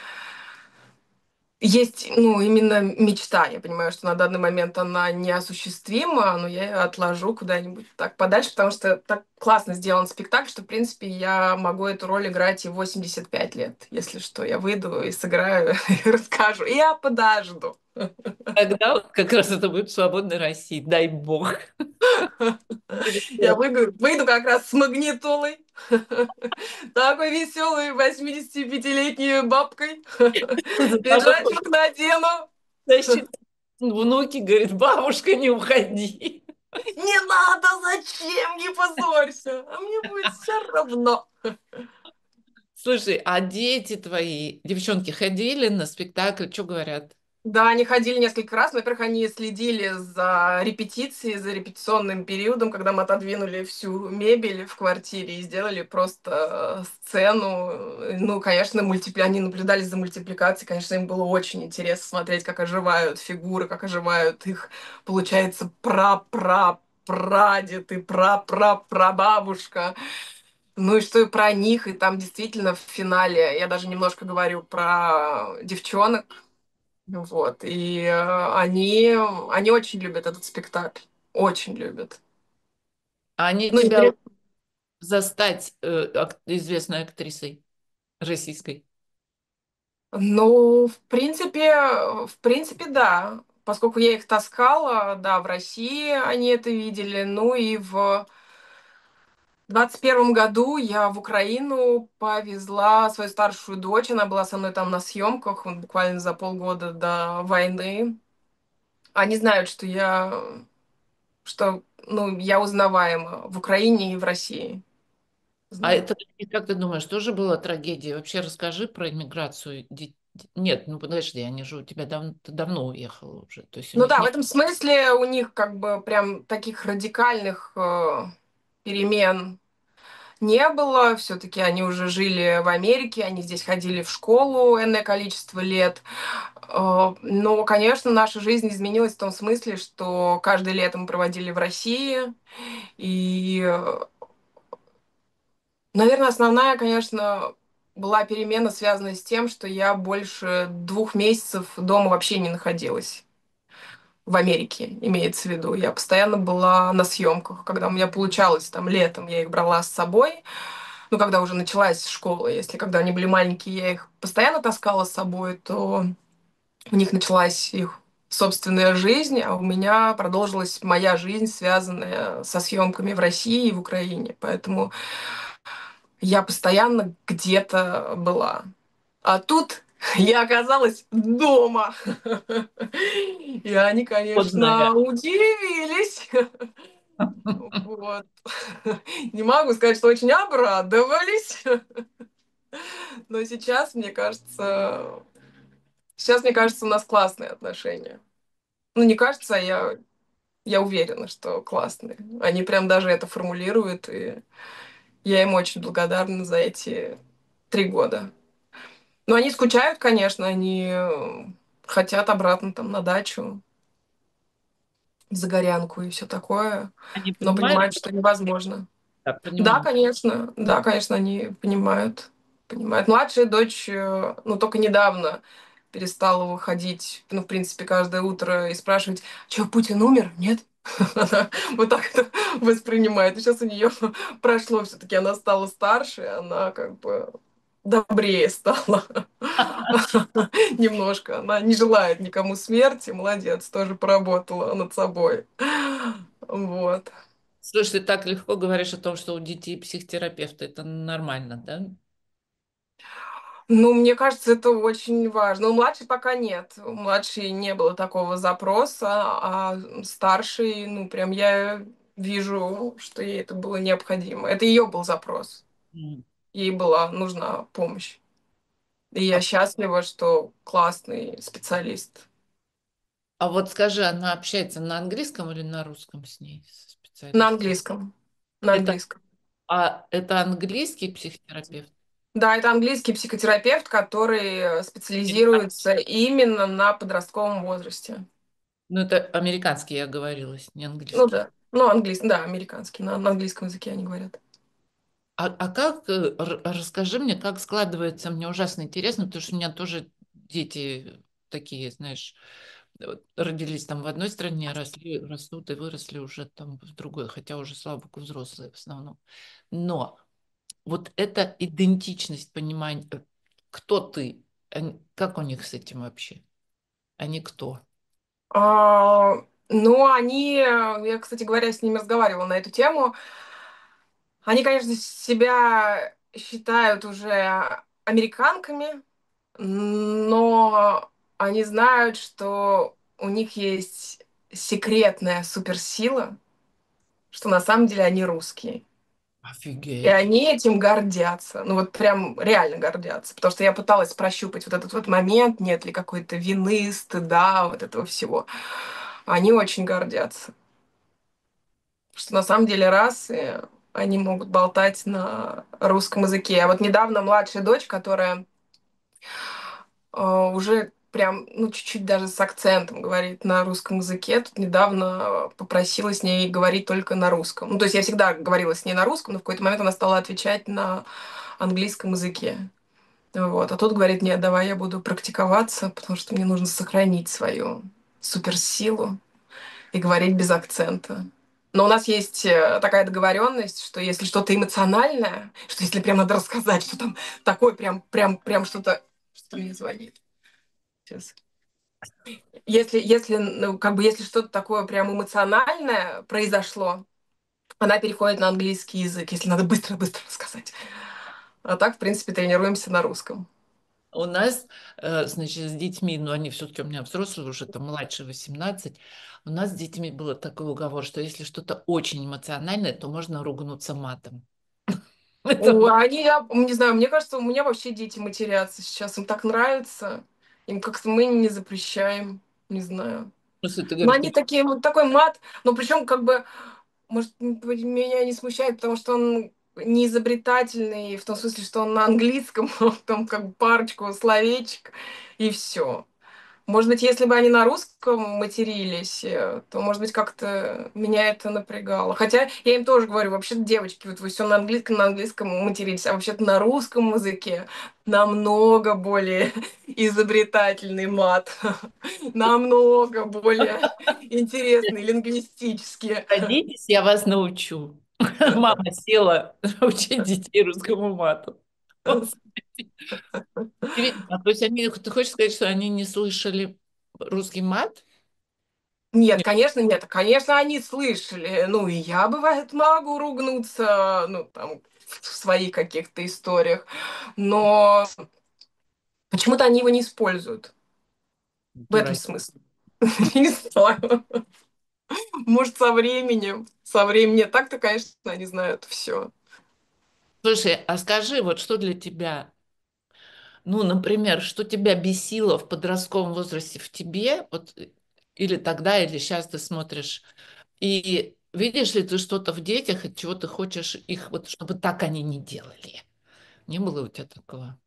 S2: есть, ну, именно мечта. Я понимаю, что на данный момент она неосуществима, но я ее отложу куда-нибудь так подальше, потому что так классно сделан спектакль, что, в принципе, я могу эту роль играть и в 85 лет. Если что, я выйду и сыграю, и расскажу. Я подожду.
S1: Тогда вот как раз это будет в свободной России, дай бог.
S2: Я выйду как раз с магнитолой, такой веселой 85-летней бабкой. Пиджачок надену.
S1: Значит, внуки говорят, бабушка, не уходи.
S2: Не надо, зачем, не позорься. А мне будет все равно.
S1: Слушай, а дети твои, девчонки, ходили на спектакль, что говорят?
S2: Да, они ходили несколько раз. Во-первых, они следили за репетицией, за репетиционным периодом, когда мы отодвинули всю мебель в квартире и сделали просто сцену. Ну, конечно, они наблюдали за мультипликацией. Конечно, им было очень интересно смотреть, как оживают фигуры, как оживают их, получается, прадед и прабабушка. Ну и что и про них, и там действительно в финале, я даже немножко говорю про девчонок, вот. И они очень любят этот спектакль. Очень любят.
S1: А они
S2: Ну,
S1: тебя
S2: интересно.
S1: застать известной актрисой российской?
S2: Ну, в принципе, да. Поскольку я их таскала, да, в России они это видели. Ну и в 21 году я в Украину повезла свою старшую дочь. Она была со мной там на съемках, вот буквально за полгода до войны. Они знают, я узнаваема в Украине и в России.
S1: А
S2: Знают.
S1: это, как ты думаешь, тоже была трагедия? Вообще расскажи про иммиграцию. Нет, ну подожди, они же у тебя ты давно уехала уже. То есть у
S2: Ну
S1: них
S2: да, в
S1: не...
S2: этом смысле у них как бы прям таких радикальных перемен не было. Все-таки они уже жили в Америке, они здесь ходили в школу энное количество лет. Но, конечно, наша жизнь изменилась в том смысле, что каждое лето мы проводили в России. И, наверное, основная, конечно, была перемена, связанная с тем, что я больше 2 месяцев дома вообще не находилась. В Америке, имеется в виду. Я постоянно была на съемках. Когда у меня получалось там летом, я их брала с собой. Ну, когда уже началась школа, если когда они были маленькие, я их постоянно таскала с собой, то у них началась их собственная жизнь, а у меня продолжилась моя жизнь, связанная со съемками в России и в Украине. Поэтому я постоянно где-то была. А тут я оказалась дома. И они,
S1: Годная.
S2: конечно, удивились. Вот. Не могу сказать, что очень обрадовались. Но сейчас, мне кажется, у нас классные отношения. Ну, не кажется, а я уверена, что классные. Они прям даже это формулируют, и я им очень благодарна за эти 3 года. Но они скучают, конечно, они хотят обратно там на дачу, в Загорянку и все такое,
S1: Они
S2: но
S1: понимают,
S2: понимают, что невозможно.
S1: да, понимают.
S2: Да, конечно, они понимают. Понимают. Младшая дочь, ну, только недавно перестала выходить, ну, в принципе, каждое утро и спрашивать, что, Путин умер? Нет? Она вот так это воспринимает. И сейчас у нее прошло все-таки, она стала старше, она как бы добрее стала немножко. Она не желает никому смерти, молодец, тоже поработала над собой. Вот.
S1: Слушай, ты так легко говоришь о том, что у детей психотерапевта. Это нормально, да?
S2: Ну, мне кажется, это очень важно. У младшей пока нет. У младшей не было такого запроса, а старшей, ну, прям я вижу, что ей это было необходимо. Это ее был запрос.
S1: М.
S2: Ей была нужна помощь. И
S1: А,
S2: я счастлива, что классный специалист.
S1: а вот скажи, она общается на английском или на русском с ней, со
S2: На
S1: специалистом?
S2: английском. На
S1: Это,
S2: английском.
S1: это английский психотерапевт?
S2: Да, это английский психотерапевт, который специализируется именно на подростковом возрасте.
S1: Ну, это американский, я говорилась, не
S2: Ну
S1: английский.
S2: да. Ну, английский, да, американский. На английском языке они говорят.
S1: А как, расскажи мне, как складывается, мне ужасно интересно, потому что у меня тоже дети такие, знаешь, вот родились там в одной стране, росли, растут и выросли уже там в другой, хотя уже, слава богу, взрослые в основном. Но вот эта идентичность, понимание, кто ты, как у них с этим вообще? Они кто?
S2: Ну, я, кстати говоря, с ними разговаривала на эту тему. Они, конечно, себя считают уже американками, но они знают, что у них есть секретная суперсила, что на самом деле они русские. И
S1: Офигеть.
S2: они этим гордятся. Ну вот прям реально гордятся. Потому что я пыталась прощупать вот этот вот момент, нет ли какой-то вины, стыда, вот этого всего. Они очень гордятся. Что на самом деле расы, они могут болтать на русском языке. А вот недавно младшая дочь, которая уже прям, ну, чуть-чуть даже с акцентом говорит на русском языке, тут недавно попросила с ней говорить только на русском. Ну, то есть я всегда говорила с ней на русском, но в какой-то момент она стала отвечать на английском языке. Вот. А тут говорит, нет, давай я буду практиковаться, потому что мне нужно сохранить свою суперсилу и говорить без акцента. Но у нас есть такая договоренность, что если что-то эмоциональное, что если прям надо рассказать, что там такое прям что-то, что мне звонит. Сейчас. Если, ну, как бы, если что-то такое прям эмоциональное произошло, она переходит на английский язык, если надо быстро-быстро рассказать. А так, в принципе, тренируемся на русском.
S1: У нас, значит, с детьми, ну, они все-таки у меня взрослые уже, там, младше 18, у нас с детьми был такой уговор, что если что-то очень эмоциональное, то можно ругнуться матом. Это
S2: Я не знаю, мне кажется, у меня вообще дети матерятся сейчас. Им так нравится. Им как-то мы не запрещаем. Не знаю.
S1: просто ты
S2: Но
S1: говоришь,
S2: они такие, вот такой мат. Но причем, как бы, может, меня не смущает, потому что он не изобретательный в том смысле, что он на английском, там как бы парочку словечек и все. Может быть, если бы они на русском матерились, то, может быть, как-то меня это напрягало. Хотя я им тоже говорю, вообще-то, девочки, вот вы все на английском матерились, а вообще-то на русском языке намного более изобретательный мат, намного более интересный лингвистически.
S1: Садитесь, я вас научу. Мама села учить детей русскому мату. Господи. Удивительно. То есть они, ты хочешь сказать, что они не слышали русский мат?
S2: Нет,
S1: Нет,
S2: конечно, нет. Конечно, они слышали. Ну, и я, бывает, могу ругнуться, ну, там, в своих каких-то историях. Но почему-то они его не используют. В этом
S1: дураки.
S2: смысле. Не знаю. Может, со временем. Со временем. Нет, так-то, конечно, они знают все.
S1: Слушай, а скажи, вот что для тебя, ну, например, что тебя бесило в подростковом возрасте в тебе, вот, или тогда, или сейчас ты смотришь, и видишь ли ты что-то в детях, от чего ты хочешь их, вот, чтобы так они не делали? Не было у тебя такого?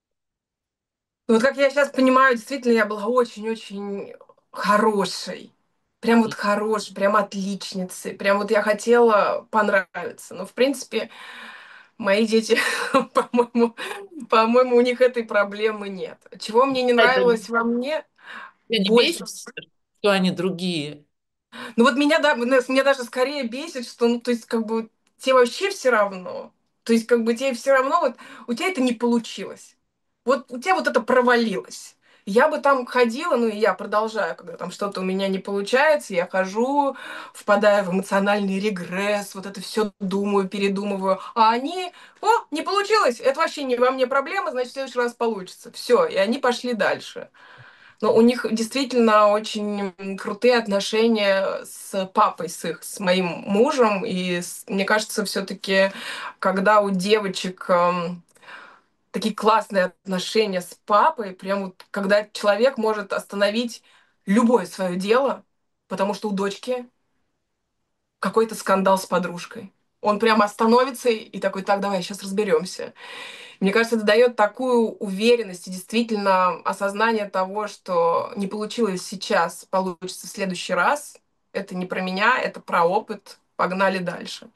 S2: Вот как я сейчас понимаю, действительно, я была очень-очень хорошей. Прям вот хорошей, прям отличницей. Прям вот я хотела понравиться. Но, в принципе, мои дети, по-моему, по-моему, у них этой проблемы нет. Чего мне не
S1: Это
S2: нравилось во мне
S1: тебя не
S2: больше
S1: бесит,
S2: всего?
S1: что они другие?
S2: Ну вот меня, да, меня даже скорее бесит, что, ну, то есть, как бы, тебе вообще все равно. То есть, как бы, тебе все равно, вот, у тебя это не получилось. Вот у тебя вот это провалилось. Я бы там ходила, ну и я продолжаю, когда там что-то у меня не получается, я хожу, впадаю в эмоциональный регресс, вот это все думаю, передумываю. А они, о, не получилось, это вообще не во мне проблема, значит, в следующий раз получится. Все, и они пошли дальше. Но у них действительно очень крутые отношения с папой, с моим мужем. И мне кажется, все-таки, когда у девочек такие классные отношения с папой, прям вот, когда человек может остановить любое свое дело, потому что у дочки какой-то скандал с подружкой. Он прямо остановится и такой, так, давай, сейчас разберемся. Мне кажется, это дает такую уверенность и действительно осознание того, что не получилось сейчас, получится в следующий раз. Это не про меня, это про опыт. Погнали дальше.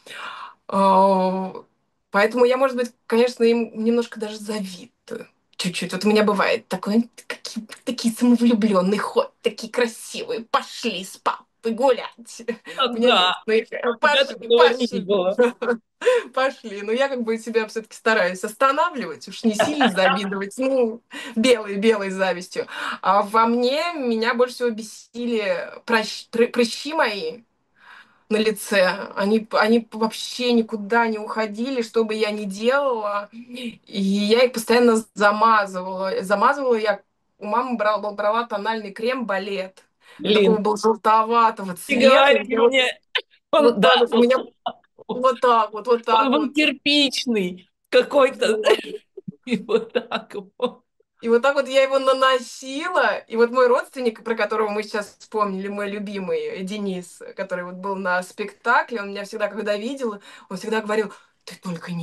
S2: А, Поэтому я, может быть, конечно, им немножко даже завидую. Чуть-чуть. Вот у меня бывает такой, какие, такие самовлюбленный ход, такие красивые. Пошли с папой гулять. У меня
S1: Ага,
S2: есть. Ну, и
S1: у тебя
S2: пошли,
S1: такого не
S2: пошли.
S1: было.
S2: Пошли. Но я как бы себя все-таки стараюсь останавливать, уж не сильно завидовать, ну, белой завистью. А во мне меня больше всего бесили прыщи мои на лице. Они вообще никуда не уходили, что бы я ни делала. И я их постоянно замазывала. Замазывала я, у мамы брала тональный крем «Балет». Он такого
S1: Блин,
S2: был желтоватого
S1: не
S2: цвета.
S1: говори мне. Он,
S2: Вот
S1: да,
S2: так вот у меня, вот так вот, вот
S1: он
S2: так
S1: был
S2: вот.
S1: кирпичный какой-то.
S2: Вот.
S1: И вот так вот.
S2: И вот так вот я его наносила. И вот мой родственник, про которого мы сейчас вспомнили, мой любимый Денис, который вот был на спектакле, он меня всегда, когда видел, он всегда говорил: ты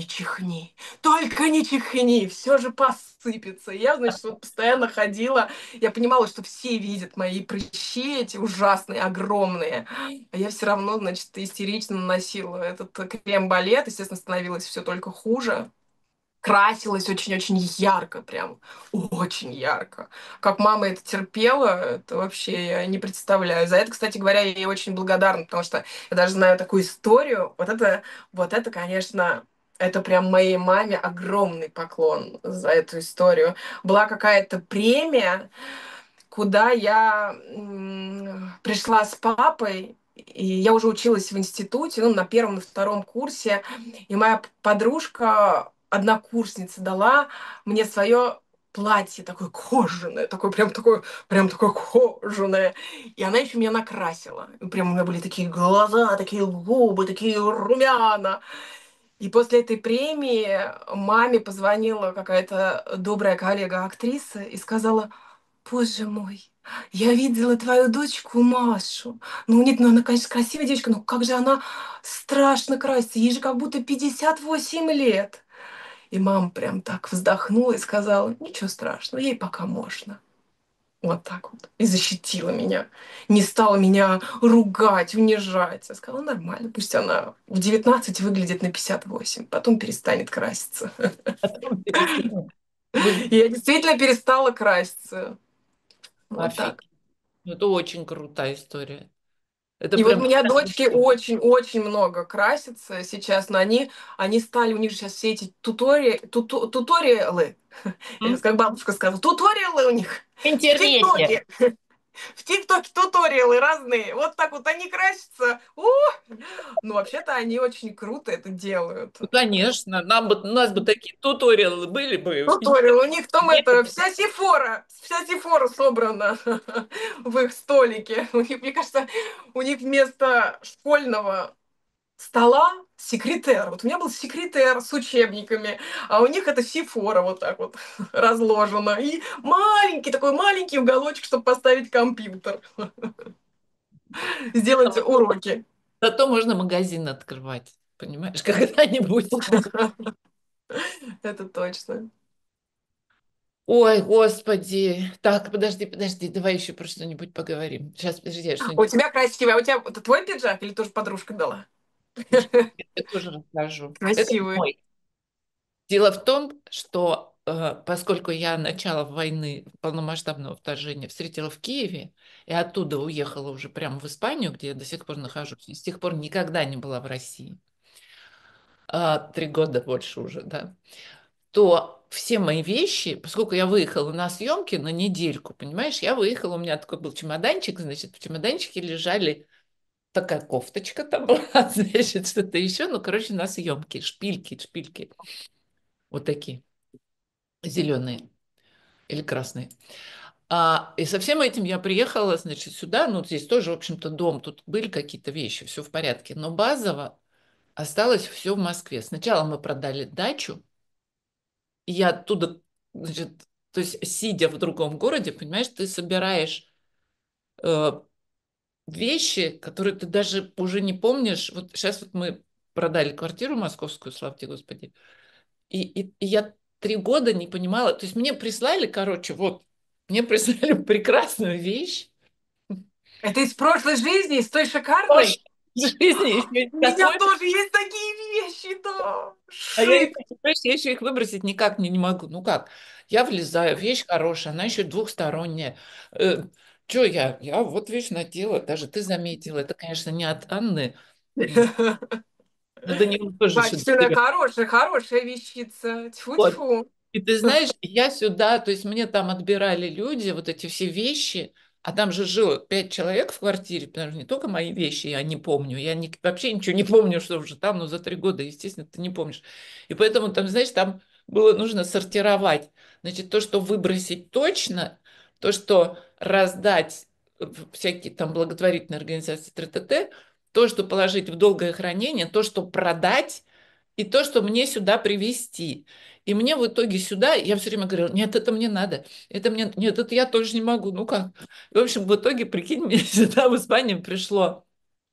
S2: только не чихни, все же посыпется. И я, значит, вот постоянно ходила, я понимала, что все видят мои прыщи эти ужасные, огромные, а я все равно, значит, истерично наносила этот крем-балет, естественно, становилось все только хуже. Красилась очень-очень ярко, прям очень ярко. Как мама это терпела, это вообще я не представляю. За это, кстати говоря, я ей очень благодарна, потому что я даже знаю такую историю. Вот это, конечно, это прям моей маме огромный поклон за эту историю. Была какая-то премия, куда я пришла с папой, и я уже училась в институте, ну, на первом, на втором курсе, и моя подружка, однокурсница, дала мне свое платье такое кожаное, прям такое кожаное. И она еще меня накрасила. И прям у меня были такие глаза, такие губы, такие румяна. И после этой премии маме позвонила какая-то добрая коллега-актриса и сказала: Боже мой, я видела твою дочку Машу. Ну, нет, ну она, конечно, красивая девочка, но как же она страшно красится. Ей же как будто 58 лет. И мама прям так вздохнула и сказала, ничего страшного, ей пока можно. Вот так вот. И защитила меня. Не стала меня ругать, унижать. Я сказала, нормально, пусть она в 19 выглядит на 58, потом перестанет краситься.
S1: Потом перестану. Вы
S2: И я действительно перестала краситься. Вот так.
S1: офигеть. Это очень крутая история. Это
S2: И вот у
S1: прям
S2: меня
S1: прекрасный
S2: дочки
S1: пример.
S2: очень много красятся сейчас, но они стали, у них же сейчас все эти туториалы, я сейчас
S1: М?
S2: как бабушка сказала, туториалы у них
S1: В
S2: в
S1: интернете.
S2: ТикТоке. В ТикТоке туториалы разные. Вот так вот они красятся. Ну, вообще-то они очень круто это делают.
S1: Ну, конечно, у нас бы такие туториалы были бы.
S2: Туториал. У них там
S1: Нет,
S2: это вся сифора собрана в их столике. У них, мне кажется, у них вместо школьного стола секретер. Вот у меня был секретер с учебниками, а у них это сифора вот так вот разложено. И маленький, такой маленький уголочек, чтобы поставить компьютер, сделать уроки.
S1: зато можно магазин открывать, понимаешь, когда-нибудь.
S2: Это точно.
S1: Ой, господи. Так, подожди, давай еще про что-нибудь поговорим. Сейчас, подожди, я
S2: У
S1: что-нибудь
S2: тебя красивый, а у тебя это твой пиджак или тоже подружка дала?
S1: я тоже расскажу. Это
S2: Красивый.
S1: мой. Дело в том, что поскольку я начало войны полномасштабного вторжения встретила в Киеве и оттуда уехала уже прямо в Испанию, где я до сих пор нахожусь, и с тех пор никогда не была в России, 3 года больше уже, да, то все мои вещи, поскольку я выехала на съемки на недельку, понимаешь, я выехала, у меня такой был чемоданчик, значит, в чемоданчике лежали такая кофточка там была, значит, что-то еще, ну, короче, на съемки, шпильки, вот такие, зеленые или красные. И со всем этим я приехала, значит, сюда, ну, здесь тоже, в общем-то, дом, тут были какие-то вещи, все в порядке, но базово осталось все в Москве. Сначала мы продали дачу, и я оттуда, значит, то есть, сидя в другом городе, понимаешь, ты собираешь э, вещи, которые ты даже уже не помнишь. Вот сейчас вот мы продали квартиру московскую, слава тебе, Господи, и я 3 года не понимала, то есть мне прислали, короче, вот, мне прислали прекрасную вещь,
S2: Это из прошлой жизни, из той
S1: тоже
S2: шикарной?
S1: в жизни еще
S2: У меня
S1: такой,
S2: тоже есть такие вещи, да.
S1: а я их,
S2: Шик.
S1: понимаешь, я еще их выбросить никак не могу. Ну как? Я влезаю, вещь хорошая, она еще двухсторонняя. Че я? Я вот вещь надела, даже ты заметила. Это, конечно, не от Анны. М, но до нее тоже еще
S2: Качественная,
S1: дофига.
S2: хорошая вещица.
S1: Вот.
S2: Тьфу-тьфу.
S1: И ты знаешь, я сюда, то есть мне там отбирали люди вот эти все вещи, а там же жило 5 человек в квартире, потому что не только мои вещи, я не помню, вообще ничего не помню, что уже там, но за 3 года, естественно, ты не помнишь. И поэтому там, знаешь, там было нужно сортировать. Значит, то, что выбросить точно, то, что раздать в всякие там благотворительные организации, т.т., то, что положить в долгое хранение, то, что продать, и то, что мне сюда привезти. И мне в итоге сюда, я все время говорила, нет, это мне надо, это мне, нет, это я тоже не могу, ну как? И, в общем, в итоге, прикинь, мне сюда в Испанию пришло,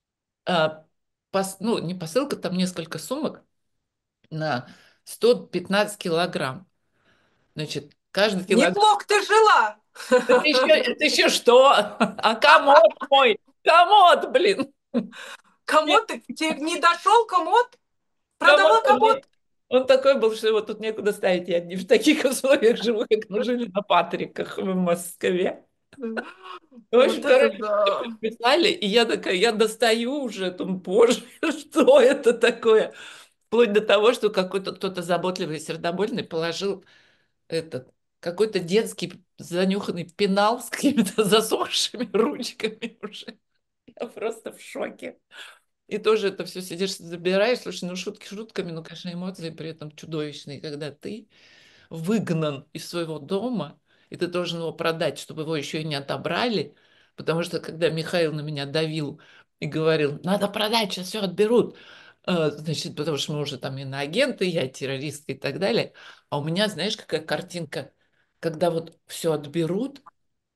S1: ну, не посылка, там несколько сумок на 115 килограмм. Значит, каждый килограмм.
S2: Неплохо ты жила.
S1: Это еще что? А комод мой, комод, блин.
S2: Комод, ты тебе не дошел комод?
S1: Комод
S2: Продавал
S1: у меня,
S2: комод?
S1: он такой был, что его тут некуда ставить. Я не в таких условиях живу, как мы жили на Патриках в Москве. В общем,
S2: Вот это
S1: короче,
S2: да.
S1: прислали, и я такая, я достаю уже, думаю, боже, что это такое? Вплоть до того, что какой-то кто-то заботливый и сердобольный положил этот какой-то детский занюханный пенал с какими-то засохшими ручками уже. Я просто в шоке. И тоже это все сидишь, забираешь, слушай, ну шутки шутками, но, конечно, эмоции при этом чудовищные, когда ты выгнан из своего дома, и ты должен его продать, чтобы его еще и не отобрали, потому что когда Михаил на меня давил и говорил, надо продать, сейчас все отберут, значит, потому что мы уже там иноагенты, я террористка и так далее, а у меня, знаешь, какая картинка, когда вот все отберут,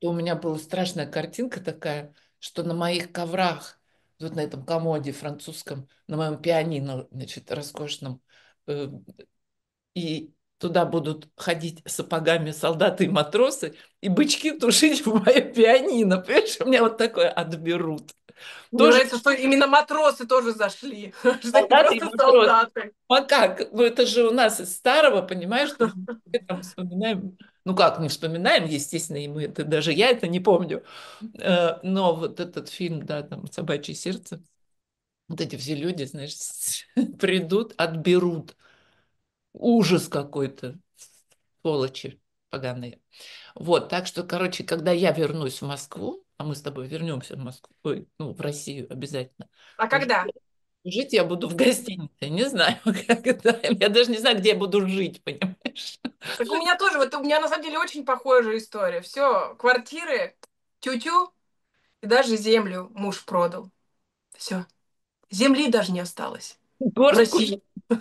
S1: то у меня была страшная картинка такая, что на моих коврах, вот на этом комоде французском, на моем пианино, значит, роскошном, э, и туда будут ходить сапогами солдаты и матросы, и бычки тушить в мое пианино. Понимаешь, у меня вот такое отберут.
S2: Мне
S1: Тоже
S2: нравится, что именно матросы тоже зашли, что не
S1: солдаты и
S2: просто
S1: матросы.
S2: солдаты.
S1: А как? Ну, это же у нас из старого, понимаешь, что мы там вспоминаем. Ну, как не вспоминаем, естественно, и мы это, даже я это не помню. Но вот этот фильм, да, там «Собачье сердце», вот эти все люди, знаешь, придут, отберут. Ужас какой-то, сволочи поганые. Вот, так что, короче, когда я вернусь в Москву, а мы с тобой вернемся в Москву, ой, ну, в Россию обязательно,
S2: А
S1: то
S2: когда?
S1: жить я буду в гостинице, не знаю, когда. Я даже не знаю, где я буду жить, понимаешь?
S2: Так у меня тоже, вот у меня на самом деле очень похожая история. Все, квартиры, тю-тю, и даже землю муж продал. Все, земли даже не осталось в
S1: Горстку
S2: России.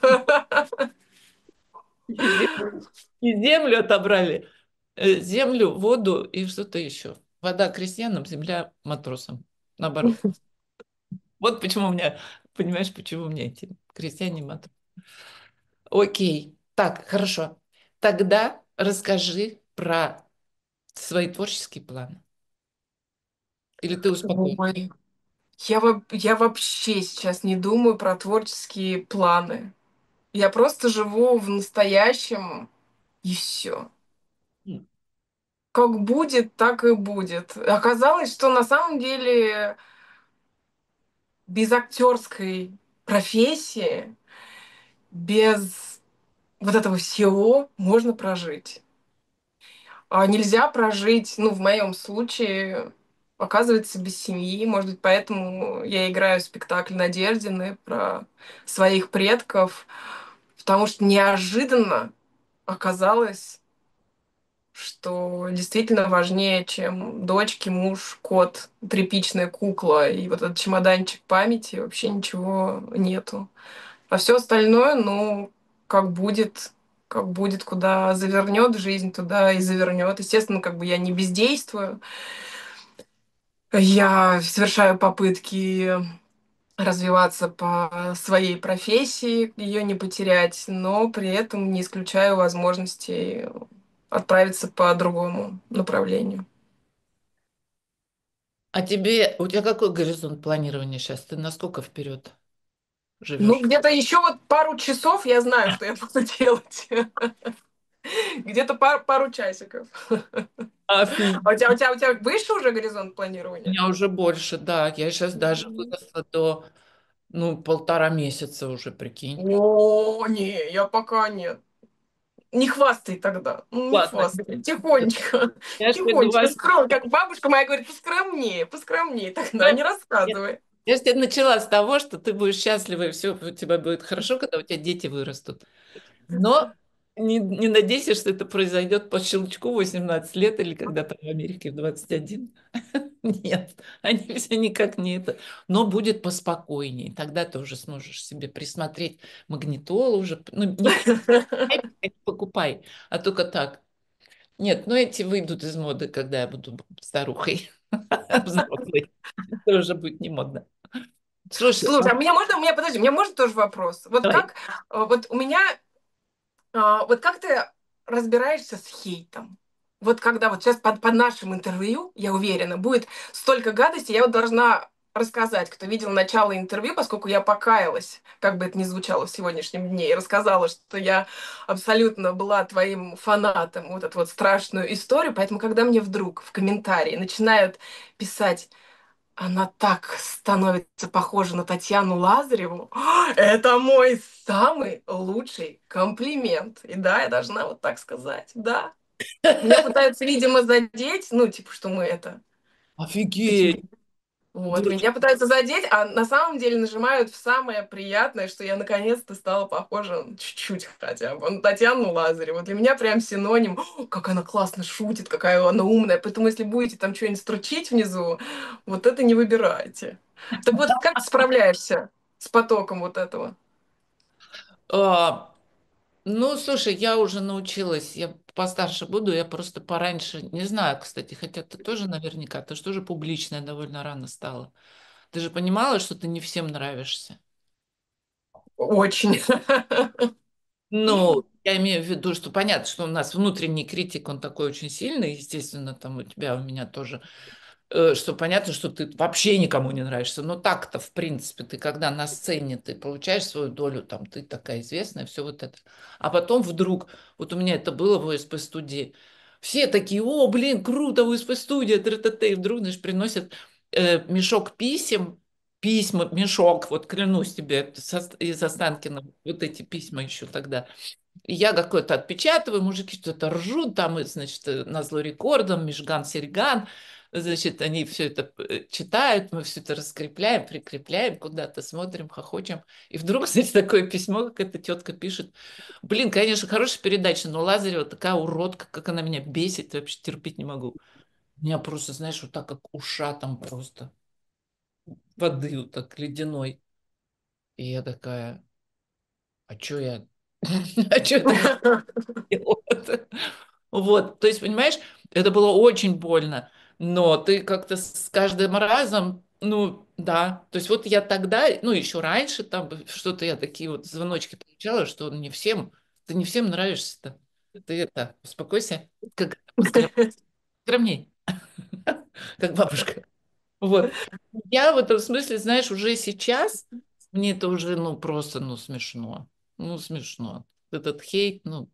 S1: и землю, и землю отобрали. Землю, воду и что-то еще. Вода крестьянам, земля матросам. Наоборот. Вот почему у меня, понимаешь, почему у меня эти крестьяне матросы. Окей. Так, хорошо. Тогда расскажи про свои творческие планы. Или ты успокоишь?
S2: Ой, я вообще сейчас не думаю про творческие планы. Я просто живу в настоящем, и все.
S1: М.
S2: Как будет, так и будет. Оказалось, что на самом деле без актерской профессии, без вот этого всего можно прожить. А нельзя прожить, ну, в моем случае, оказывается, без семьи. Может быть, поэтому я играю спектакль Надеждины про своих предков, потому что неожиданно оказалось, что действительно важнее, чем дочки, муж, кот, тряпичная кукла и вот этот чемоданчик памяти, вообще ничего нету. А все остальное, ну, как будет, куда завернет жизнь, туда и завернет. Естественно, как бы я не бездействую. Я совершаю попытки развиваться по своей профессии, ее не потерять, но при этом не исключаю возможности отправиться по другому направлению.
S1: А тебе, у тебя какой горизонт планирования сейчас? Ты насколько вперед
S2: Ну,
S1: живешь?
S2: где-то еще вот пару часов я знаю, что я буду делать. Где-то пару часиков. А
S1: Офигеть.
S2: у тебя выше уже горизонт
S1: У
S2: планирования?
S1: меня уже больше, да. Я сейчас даже
S2: М.
S1: выросла до, ну, 1,5 месяца уже, прикинь.
S2: О, не, я пока нет. Не хвастай тогда. Ну, не
S1: Ладно,
S2: хвастай. Тихонечко.
S1: я же тебе
S2: Тихонечко.
S1: говорю,
S2: Скромно. Как бабушка моя говорит, поскромнее, поскромнее тогда,
S1: ну,
S2: не
S1: я
S2: рассказывай.
S1: я же тебе начала с того, что ты будешь счастлива, и все у тебя будет хорошо, когда у тебя дети вырастут. Но не надейся, что это произойдет по щелчку в 18 лет или когда-то в Америке в 21. Нет, они все никак не это. Но будет поспокойнее. Тогда ты уже сможешь себе присмотреть магнитолу уже. Ну, не покупай, а только так. Нет, ну эти выйдут из моды, когда я буду старухой, взрослой. Это уже будет не модно. Слушай,
S2: Слушай, а мне можно, подожди, у меня можно тоже вопрос? Вот
S1: давай.
S2: как, вот у меня вот как ты разбираешься с хейтом? Вот когда вот сейчас под нашим интервью, я уверена, будет столько гадостей, я вот должна рассказать, кто видел начало интервью, поскольку я покаялась, как бы это ни звучало в сегодняшнем дне, и рассказала, что я абсолютно была твоим фанатом, вот эту вот страшную историю, поэтому когда мне вдруг в комментарии начинают писать она так становится похожа на Татьяну Лазареву. Это мой самый лучший комплимент. И да, я должна вот так сказать. Да. Меня пытаются, видимо, задеть, ну, типа, что мы это такие.
S1: Офигеть.
S2: Вот,
S1: Дочь.
S2: меня пытаются задеть, а на самом деле нажимают в самое приятное, что я наконец-то стала похожа чуть-чуть хотя бы на Татьяну Лазареву. Для меня прям синоним, «О, как она классно шутит, какая она умная». Поэтому если будете там что-нибудь строчить внизу, вот это не выбирайте. Так вот, как ты справляешься с потоком вот этого?
S1: Ну, слушай, я уже научилась, я постарше буду, я просто пораньше, не знаю, кстати, хотя ты тоже наверняка, ты же тоже публичная довольно рано стала. Ты же понимала, что ты не всем нравишься?
S2: Очень.
S1: Ну, я имею в виду, что понятно, что у нас внутренний критик, он такой очень сильный, естественно, там у тебя, у меня тоже, что понятно, что ты вообще никому не нравишься. Но так-то, в принципе, ты когда на сцене, ты получаешь свою долю, там, ты такая известная, все вот это. А потом вдруг, вот у меня это было в ОСП-студии, все такие, о, блин, круто, ОСП-студия, и вдруг, знаешь, приносят мешок писем, письма, мешок, вот клянусь тебе, это из Останкина, вот эти письма еще тогда. И я какое-то отпечатываю, мужики что-то ржут, там, и, значит, назло рекордом, Мижган, Сереган, значит, они все это читают, мы все это раскрепляем, прикрепляем, куда-то смотрим, хохочем. И вдруг, кстати, такое письмо, как эта тетка пишет. Блин, конечно, хорошая передача, но Лазарева такая уродка, как она меня бесит, вообще терпеть не могу. Меня просто, знаешь, вот так, как ушатом просто воды вот так ледяной. И я такая, а что я, а что я такое делала? Вот, то есть, понимаешь, это было очень больно, но ты как-то с каждым разом, ну, да, то есть вот я тогда, ну, еще раньше там что-то я такие вот звоночки получала, что не всем, ты не всем нравишься-то. Ты это, успокойся, как скромней, как бабушка. Вот. Я в этом смысле, знаешь, уже сейчас, мне это уже, ну, просто, ну, смешно. Ну, смешно. Этот хейт, ну,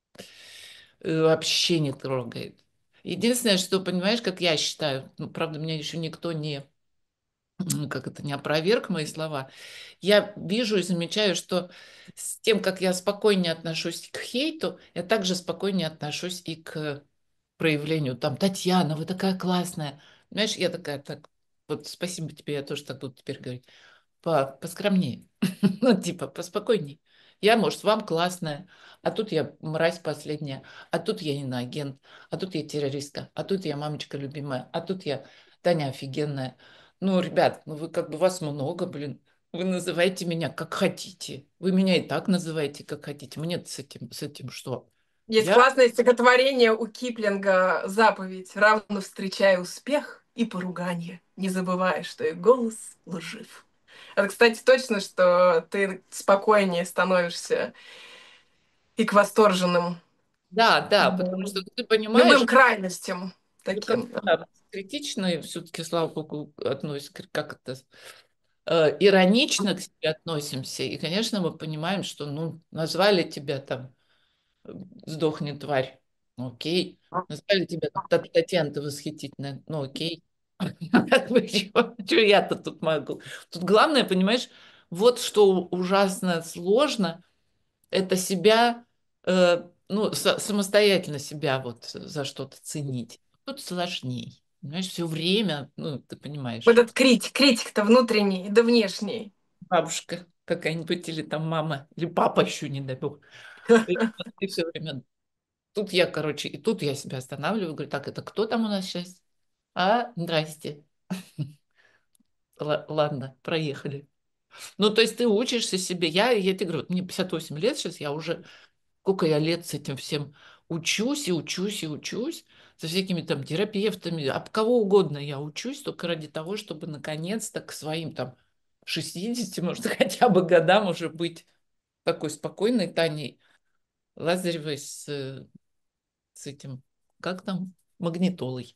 S1: вообще не трогает. Единственное, что, понимаешь, как я считаю, ну, правда, меня еще никто не, как это, не опроверг мои слова, я вижу и замечаю, что с тем, как я спокойнее отношусь к хейту, я также спокойнее отношусь и к проявлению. Там, Татьяна, вы такая классная. Знаешь, я такая, так, вот спасибо тебе, я тоже так буду теперь говорить. Поскромнее. Ну, типа, поспокойней. Я, может, вам классная, а тут я мразь последняя, а тут я иноагент, а тут я террористка, а тут я мамочка любимая, а тут я Таня офигенная. Ну, ребят, ну вы как бы вас много, блин. Вы называете меня как хотите. Вы меня и так называете как хотите. Мне с этим что?
S2: Есть
S1: Я
S2: классное стихотворение у Киплинга «Заповедь, равно встречая успех и поругание, не забывая, что и голос лжив». Это, кстати, точно, что ты спокойнее становишься и к восторженным
S1: да, да, потому что
S2: м,
S1: ты понимаешь,
S2: любым крайностям
S1: вы как
S2: таким.
S1: да, критично все-таки, слава богу, относится, как это, иронично к себе относимся. И, конечно, мы понимаем, что, ну, назвали тебя там «Сдохни, тварь». Ну, окей. Назвали тебя там Татьяна, ты восхитительная. Ну, окей. Как бы, чё я-то тут могу? Тут главное, понимаешь, вот что ужасно сложно, это себя, ну, самостоятельно себя вот за что-то ценить. Тут сложней. Понимаешь, все время, ну, ты
S2: Вот
S1: понимаешь,
S2: этот критик-то внутренний, да внешний.
S1: бабушка какая-нибудь или там мама, или папа еще, не дай бог. И ты все время... Тут я, короче, и тут я себя останавливаю, говорю, так, это кто там у нас сейчас? А, здрасте. Ладно, проехали. Ну, то есть ты учишься себе. Я тебе говорю, вот мне 58 лет сейчас, я уже, сколько я лет с этим всем учусь и учусь и учусь, со всякими там терапевтами, об кого угодно я учусь, только ради того, чтобы наконец-то к своим там 60, может, хотя бы годам уже быть такой спокойной Таней Лазаревой с этим, как там, магнитолой.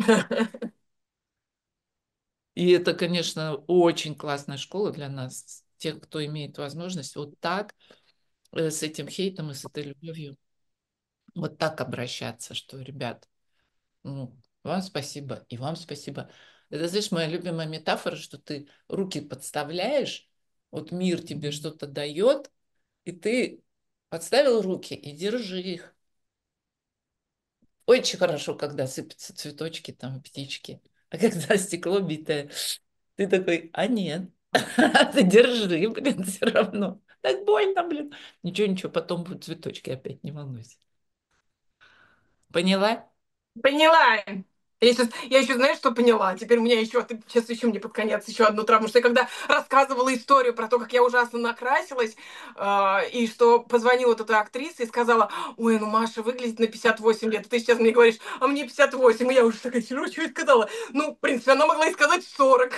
S1: И это, конечно, очень классная школа для нас, тех, кто имеет возможность вот так с этим хейтом и с этой любовью вот так обращаться, что, ребят, ну, вам спасибо, и вам спасибо. Это, знаешь, моя любимая метафора, что ты руки подставляешь, вот мир тебе что-то дает, и ты подставил руки и держи их. Очень хорошо, когда сыпятся цветочки, там, птички. А когда стекло битое, ты такой, а нет, ты держи, блин, все равно. Так больно, блин. Ничего, ничего, потом будут цветочки опять, не волнуйся. Поняла?
S2: Поняла. Я еще, знаешь, что поняла? Теперь у меня еще, ты сейчас еще мне под конец еще одну травму, что я когда рассказывала историю про то, как я ужасно накрасилась, и что позвонила вот эта актриса и сказала, ой, ну Маша выглядит на 58 лет, а ты сейчас мне говоришь, а мне 58, и я уже такая сижу, что я сказала? Ну, в принципе, она могла и сказать 40.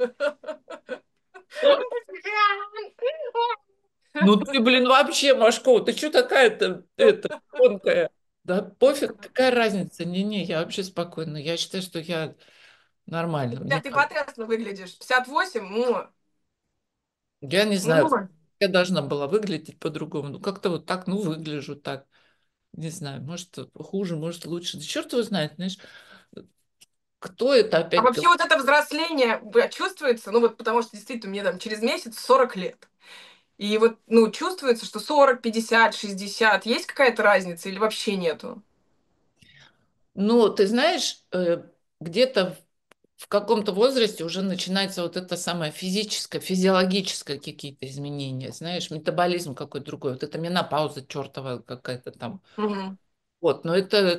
S1: Ну ты, блин, вообще, Машкова, ты что такая-то, тонкая? Да пофиг, какая разница? Не-не, я вообще спокойна. Я считаю, что я нормально.
S2: Да,
S1: Мне
S2: ты
S1: так.
S2: потрясно выглядишь. 58,
S1: Я не знаю,
S2: ну,
S1: я должна была выглядеть по-другому. Ну, как-то вот так, ну, выгляжу так. Не знаю, может, хуже, может, лучше. Да черт его знает, знаешь, кто это
S2: А
S1: опять
S2: вообще
S1: говорит?
S2: вот это взросление чувствуется, ну вот потому что действительно мне там через месяц 40 лет. И вот, ну, чувствуется, что 40, 50, 60, есть какая-то разница или вообще нету?
S1: Ну, ты знаешь, где-то в каком-то возрасте уже начинается вот это самое физическое, физиологическое какие-то изменения, знаешь, метаболизм какой-то другой, вот это менопауза чертова какая-то там.
S2: Мгм.
S1: Вот, но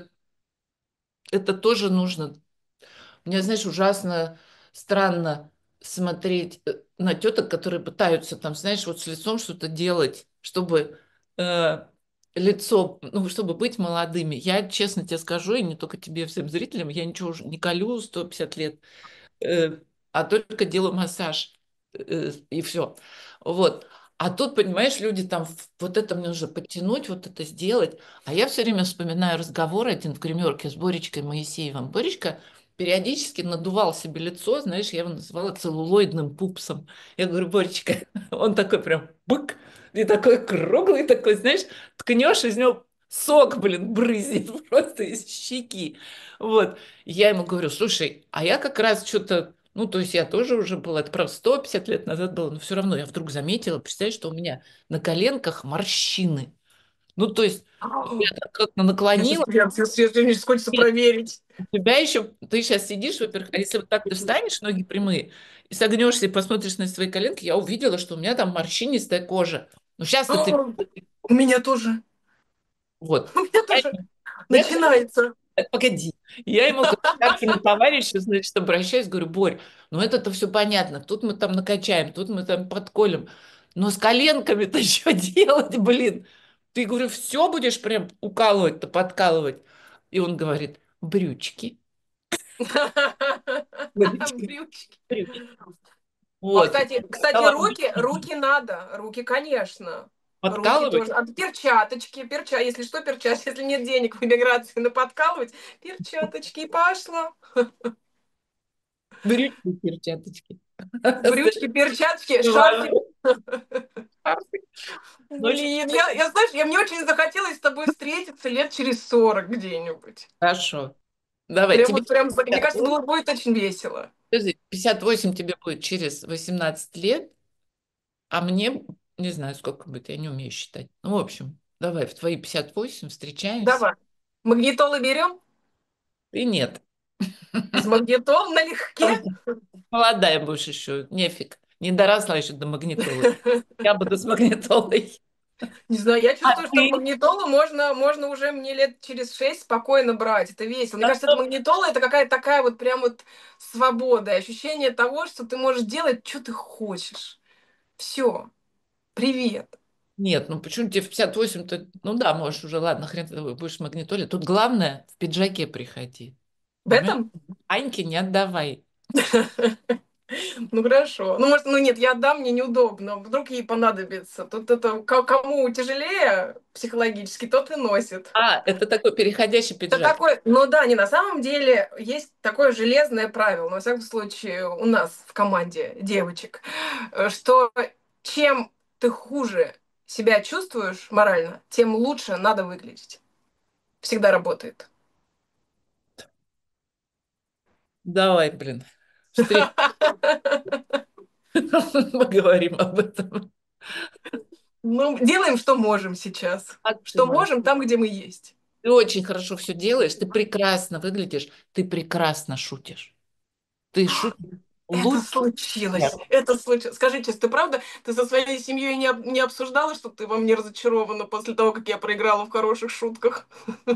S1: это тоже нужно. Мне, знаешь, ужасно странно смотреть на теток, которые пытаются там, знаешь, вот с лицом что-то делать, чтобы э, лицо, ну, чтобы быть молодыми. Я честно тебе скажу, и не только тебе, всем зрителям, я ничего уже не колю 150 лет, а только делаю массаж, и все. Вот. А тут, понимаешь, люди там, вот это мне нужно подтянуть, вот это сделать. А я все время вспоминаю разговор один в гримерке с Боречкой Моисеевым. Боречка периодически надувал себе лицо, знаешь, я его называла целлулоидным пупсом. Я говорю, Боречка, он такой прям бык, и такой круглый, такой, знаешь, ткнешь, из него сок, блин, брызнет просто из щеки. Вот. Я ему говорю, слушай, а я как раз что-то, ну, то есть я тоже уже была, это правда 150 лет назад было, но все равно я вдруг заметила, представляешь, что у меня на коленках морщины. Ну, то есть я так как-то
S2: Я сейчас,
S1: наклонила,
S2: мне сейчас хочется
S1: нет,
S2: проверить.
S1: у тебя еще, ты сейчас сидишь, во-первых, а если вот так ты встанешь, ноги прямые, и согнешься и посмотришь на свои коленки, я увидела, что у меня там морщинистая кожа. Ну, сейчас-то ты,
S2: У меня тоже.
S1: вот.
S2: У меня
S1: Я,
S2: тоже
S1: я, кстати,
S2: начинается.
S1: погоди. Я ему, как старшему товарищу, значит, обращаюсь, говорю, Борь, ну это-то все понятно. Тут мы там накачаем, тут мы там подколем. Но с коленками-то что делать, блин? Ты, говорю, все будешь прям укалывать-то, подкалывать? И он говорит, брючки. Брючки,
S2: Брючки.
S1: брючки.
S2: А,
S1: Вот.
S2: кстати,
S1: Стала
S2: руки надо. Руки, конечно. Руки
S1: подкалывать
S2: тоже. А перчаточки, если что, перчатки. Если нет денег в эмиграции на подкалывать, перчаточки и пошло.
S1: брючки, перчаточки.
S2: Брючки, перчатки, шарфик.
S1: Бываю. Ну, очень
S2: Блин, знаешь, мне очень захотелось с тобой встретиться лет через 40 где-нибудь.
S1: хорошо. Давай,
S2: Прям
S1: тебе
S2: вот прям, мне кажется,
S1: 58.
S2: будет очень весело.
S1: Подожди, 58 тебе будет через 18 лет. А мне, не знаю, сколько будет, я не умею считать. Ну, в общем, давай в твои 58 встречаемся.
S2: Давай. Магнитолы берем?
S1: Ты нет.
S2: Без магнитол налегке?
S1: Молодая будешь еще, нефиг. Не доросла еще до магнитолы. Я буду с магнитолой.
S2: Не знаю, я
S1: А
S2: чувствую, что
S1: ты?
S2: магнитолу можно уже мне лет через 6 спокойно брать. Это весело. Мне
S1: А
S2: кажется, это
S1: то-
S2: магнитола это какая-то такая вот прям вот свобода, ощущение того, что ты можешь делать, что ты хочешь. Все. Привет.
S1: Нет, ну почему тебе в 58-то? Ну да, можешь уже, ладно, хрен ты будешь в магнитоле. Тут главное, в пиджаке приходи.
S2: В
S1: Понимаешь?
S2: этом?
S1: Аньке не отдавай.
S2: Ну хорошо. Ну, может, ну нет, я отдам, мне неудобно. Вдруг ей понадобится. Тут это кому тяжелее психологически, тот и носит.
S1: А, это такой переходящий
S2: Это
S1: пиджак.
S2: такой, ну да, не на самом деле есть такое железное правило, но, во всяком случае, у нас в команде девочек, что чем ты хуже себя чувствуешь морально, тем лучше надо выглядеть. Всегда работает.
S1: Давай, блин, встретимся, поговорим об этом.
S2: Ну, делаем, что можем сейчас.
S1: Как ты
S2: Что
S1: можешь?
S2: можем там, где мы есть.
S1: Ты очень хорошо все делаешь, ты прекрасно выглядишь, ты прекрасно шутишь. Ты шутишь
S2: Это
S1: лучше
S2: случилось.
S1: всех.
S2: Это случилось. Скажи честно, ты правда, ты со своей семьей не обсуждала, что ты во мне разочарована после того, как я проиграла в хороших шутках?
S1: Нет?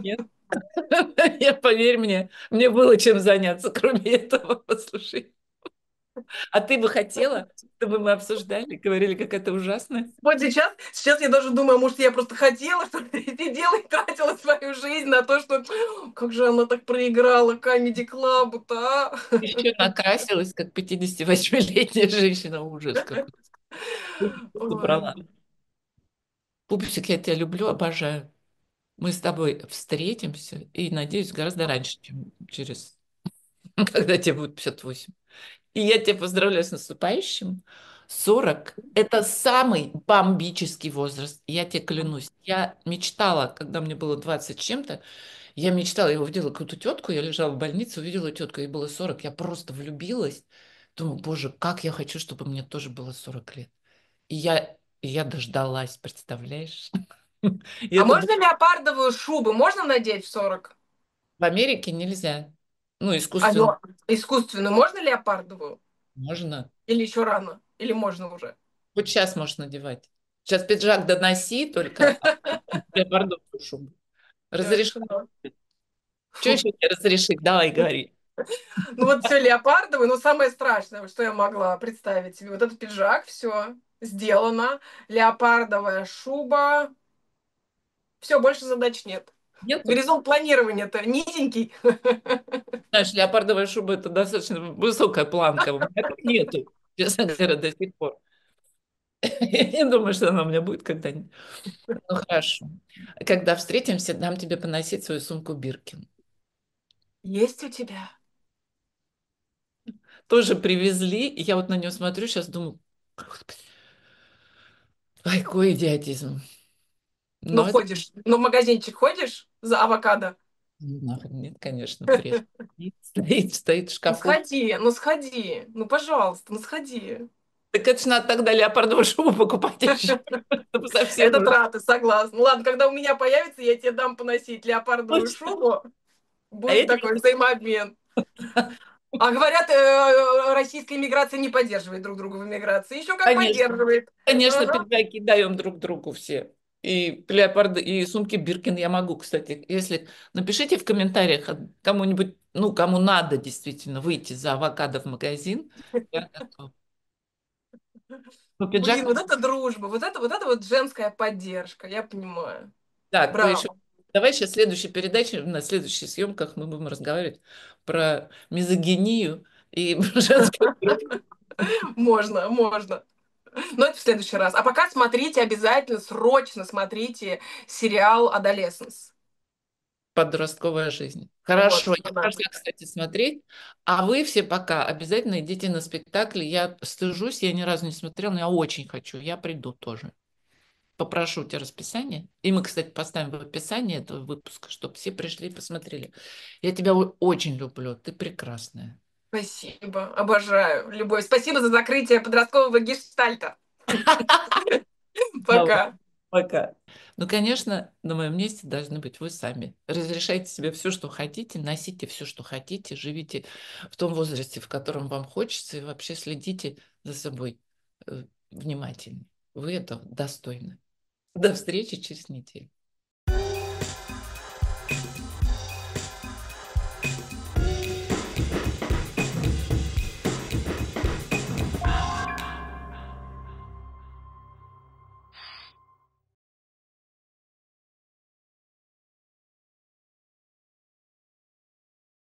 S1: Я, поверь мне было чем заняться, кроме этого, послушай. А ты бы хотела, чтобы мы обсуждали, говорили, как это ужасно?
S2: Вот сейчас я даже думаю, может, я просто хотела, чтобы ты сидела и тратила свою жизнь на то, что как же она так проиграла Comedy Club-то, а?
S1: Еще накрасилась, как 58-летняя женщина. Ужас какой. Просто
S2: Ой.
S1: брала. Пупсик, я тебя люблю, обожаю. Мы с тобой встретимся и, надеюсь, гораздо раньше, чем через... когда тебе будет 58. И я тебя поздравляю с наступающим. 40 – это самый бомбический возраст. Я тебе клянусь. Я мечтала, когда мне было 20 с чем-то, я мечтала, я увидела какую-то тетку, я лежала в больнице, увидела тетку, ей было 40, я просто влюбилась. Думаю, боже, как я хочу, чтобы мне тоже было 40 лет. И я дождалась, представляешь? И
S2: А
S1: это было
S2: можно леопардовую шубу можно надеть в 40?
S1: в Америке нельзя. Ну,
S2: А
S1: искусственно
S2: искусственную можно леопардовую?
S1: можно.
S2: Или еще рано? Или можно уже?
S1: Вот сейчас можешь надевать. Сейчас пиджак доноси только, а леопардовую шубу. Разреши.
S2: Хорошо.
S1: Что еще тебе разрешить? Давай, говори.
S2: Ну вот все леопардовое, но самое страшное, вот что я могла представить себе, вот этот пиджак, все сделано, леопардовая шуба, все, больше задач нет.
S1: Нету?
S2: Горизонт планирования-то низенький.
S1: Знаешь, леопардовая шуба – это достаточно высокая планка. У меня так нету, честно говоря, до сих пор. Я не думаю, что она у меня будет когда-нибудь. Ну, хорошо. Когда встретимся, дам тебе поносить свою сумку Биркин.
S2: Есть у тебя?
S1: Тоже привезли, и я вот на нее смотрю, сейчас думаю, «Господи, ай, какой идиотизм.
S2: Ну,
S1: Но это
S2: ходишь, ну, в магазинчик ходишь за авокадо?
S1: нахрен нет, конечно, бред. Стоит в
S2: Ну,
S1: шкафу.
S2: сходи, ну, сходи, ну, пожалуйста, ну, сходи.
S1: Так это ж надо тогда леопардовую шубу покупать еще, чтобы совсем
S2: Это
S1: уж
S2: траты, согласна. Ну, ладно, когда у меня появится, я тебе дам поносить леопардовую
S1: точно.
S2: шубу.
S1: А
S2: Будет
S1: я тебе,
S2: такой взаимообмен. А говорят, российская иммиграция не поддерживает друг друга в иммиграции. Еще как
S1: конечно,
S2: поддерживает.
S1: конечно,
S2: Ага.
S1: пиджаки даем друг другу все. И леопарды, и сумки Биркин я могу, кстати. Если напишите в комментариях кому-нибудь, ну, кому надо действительно выйти за авокадо в магазин, я готова. Ну, пиджак,
S2: Блин, вот это дружба, вот это вот женская поддержка, я понимаю.
S1: так, то еще.
S2: Браво.
S1: Давай сейчас в следующей передаче, на следующих съемках мы будем разговаривать про мизогинию и женскую группу
S2: Можно, можно. Но это в следующий раз. А пока смотрите, обязательно, срочно смотрите сериал «Адолесценс».
S1: подростковая жизнь.
S2: Вот,
S1: Хорошо, я
S2: да.
S1: пошла, кстати, смотреть. А вы все пока обязательно идите на спектакль. Я стыжусь, я ни разу не смотрела, но я очень хочу. Я приду тоже. Попрошу у тебя расписание. И мы, кстати, поставим в описании этого выпуска, чтобы все пришли и посмотрели. Я тебя очень люблю. Ты прекрасная.
S2: Спасибо, обожаю. Любовь, спасибо за закрытие подросткового гештальта.
S1: Давай,
S2: Пока.
S1: пока. Ну, конечно, на моем месте должны быть вы сами. Разрешайте себе все, что хотите, носите все, что хотите, живите в том возрасте, в котором вам хочется, и вообще следите за собой внимательно. Вы этого достойны. До встречи через неделю.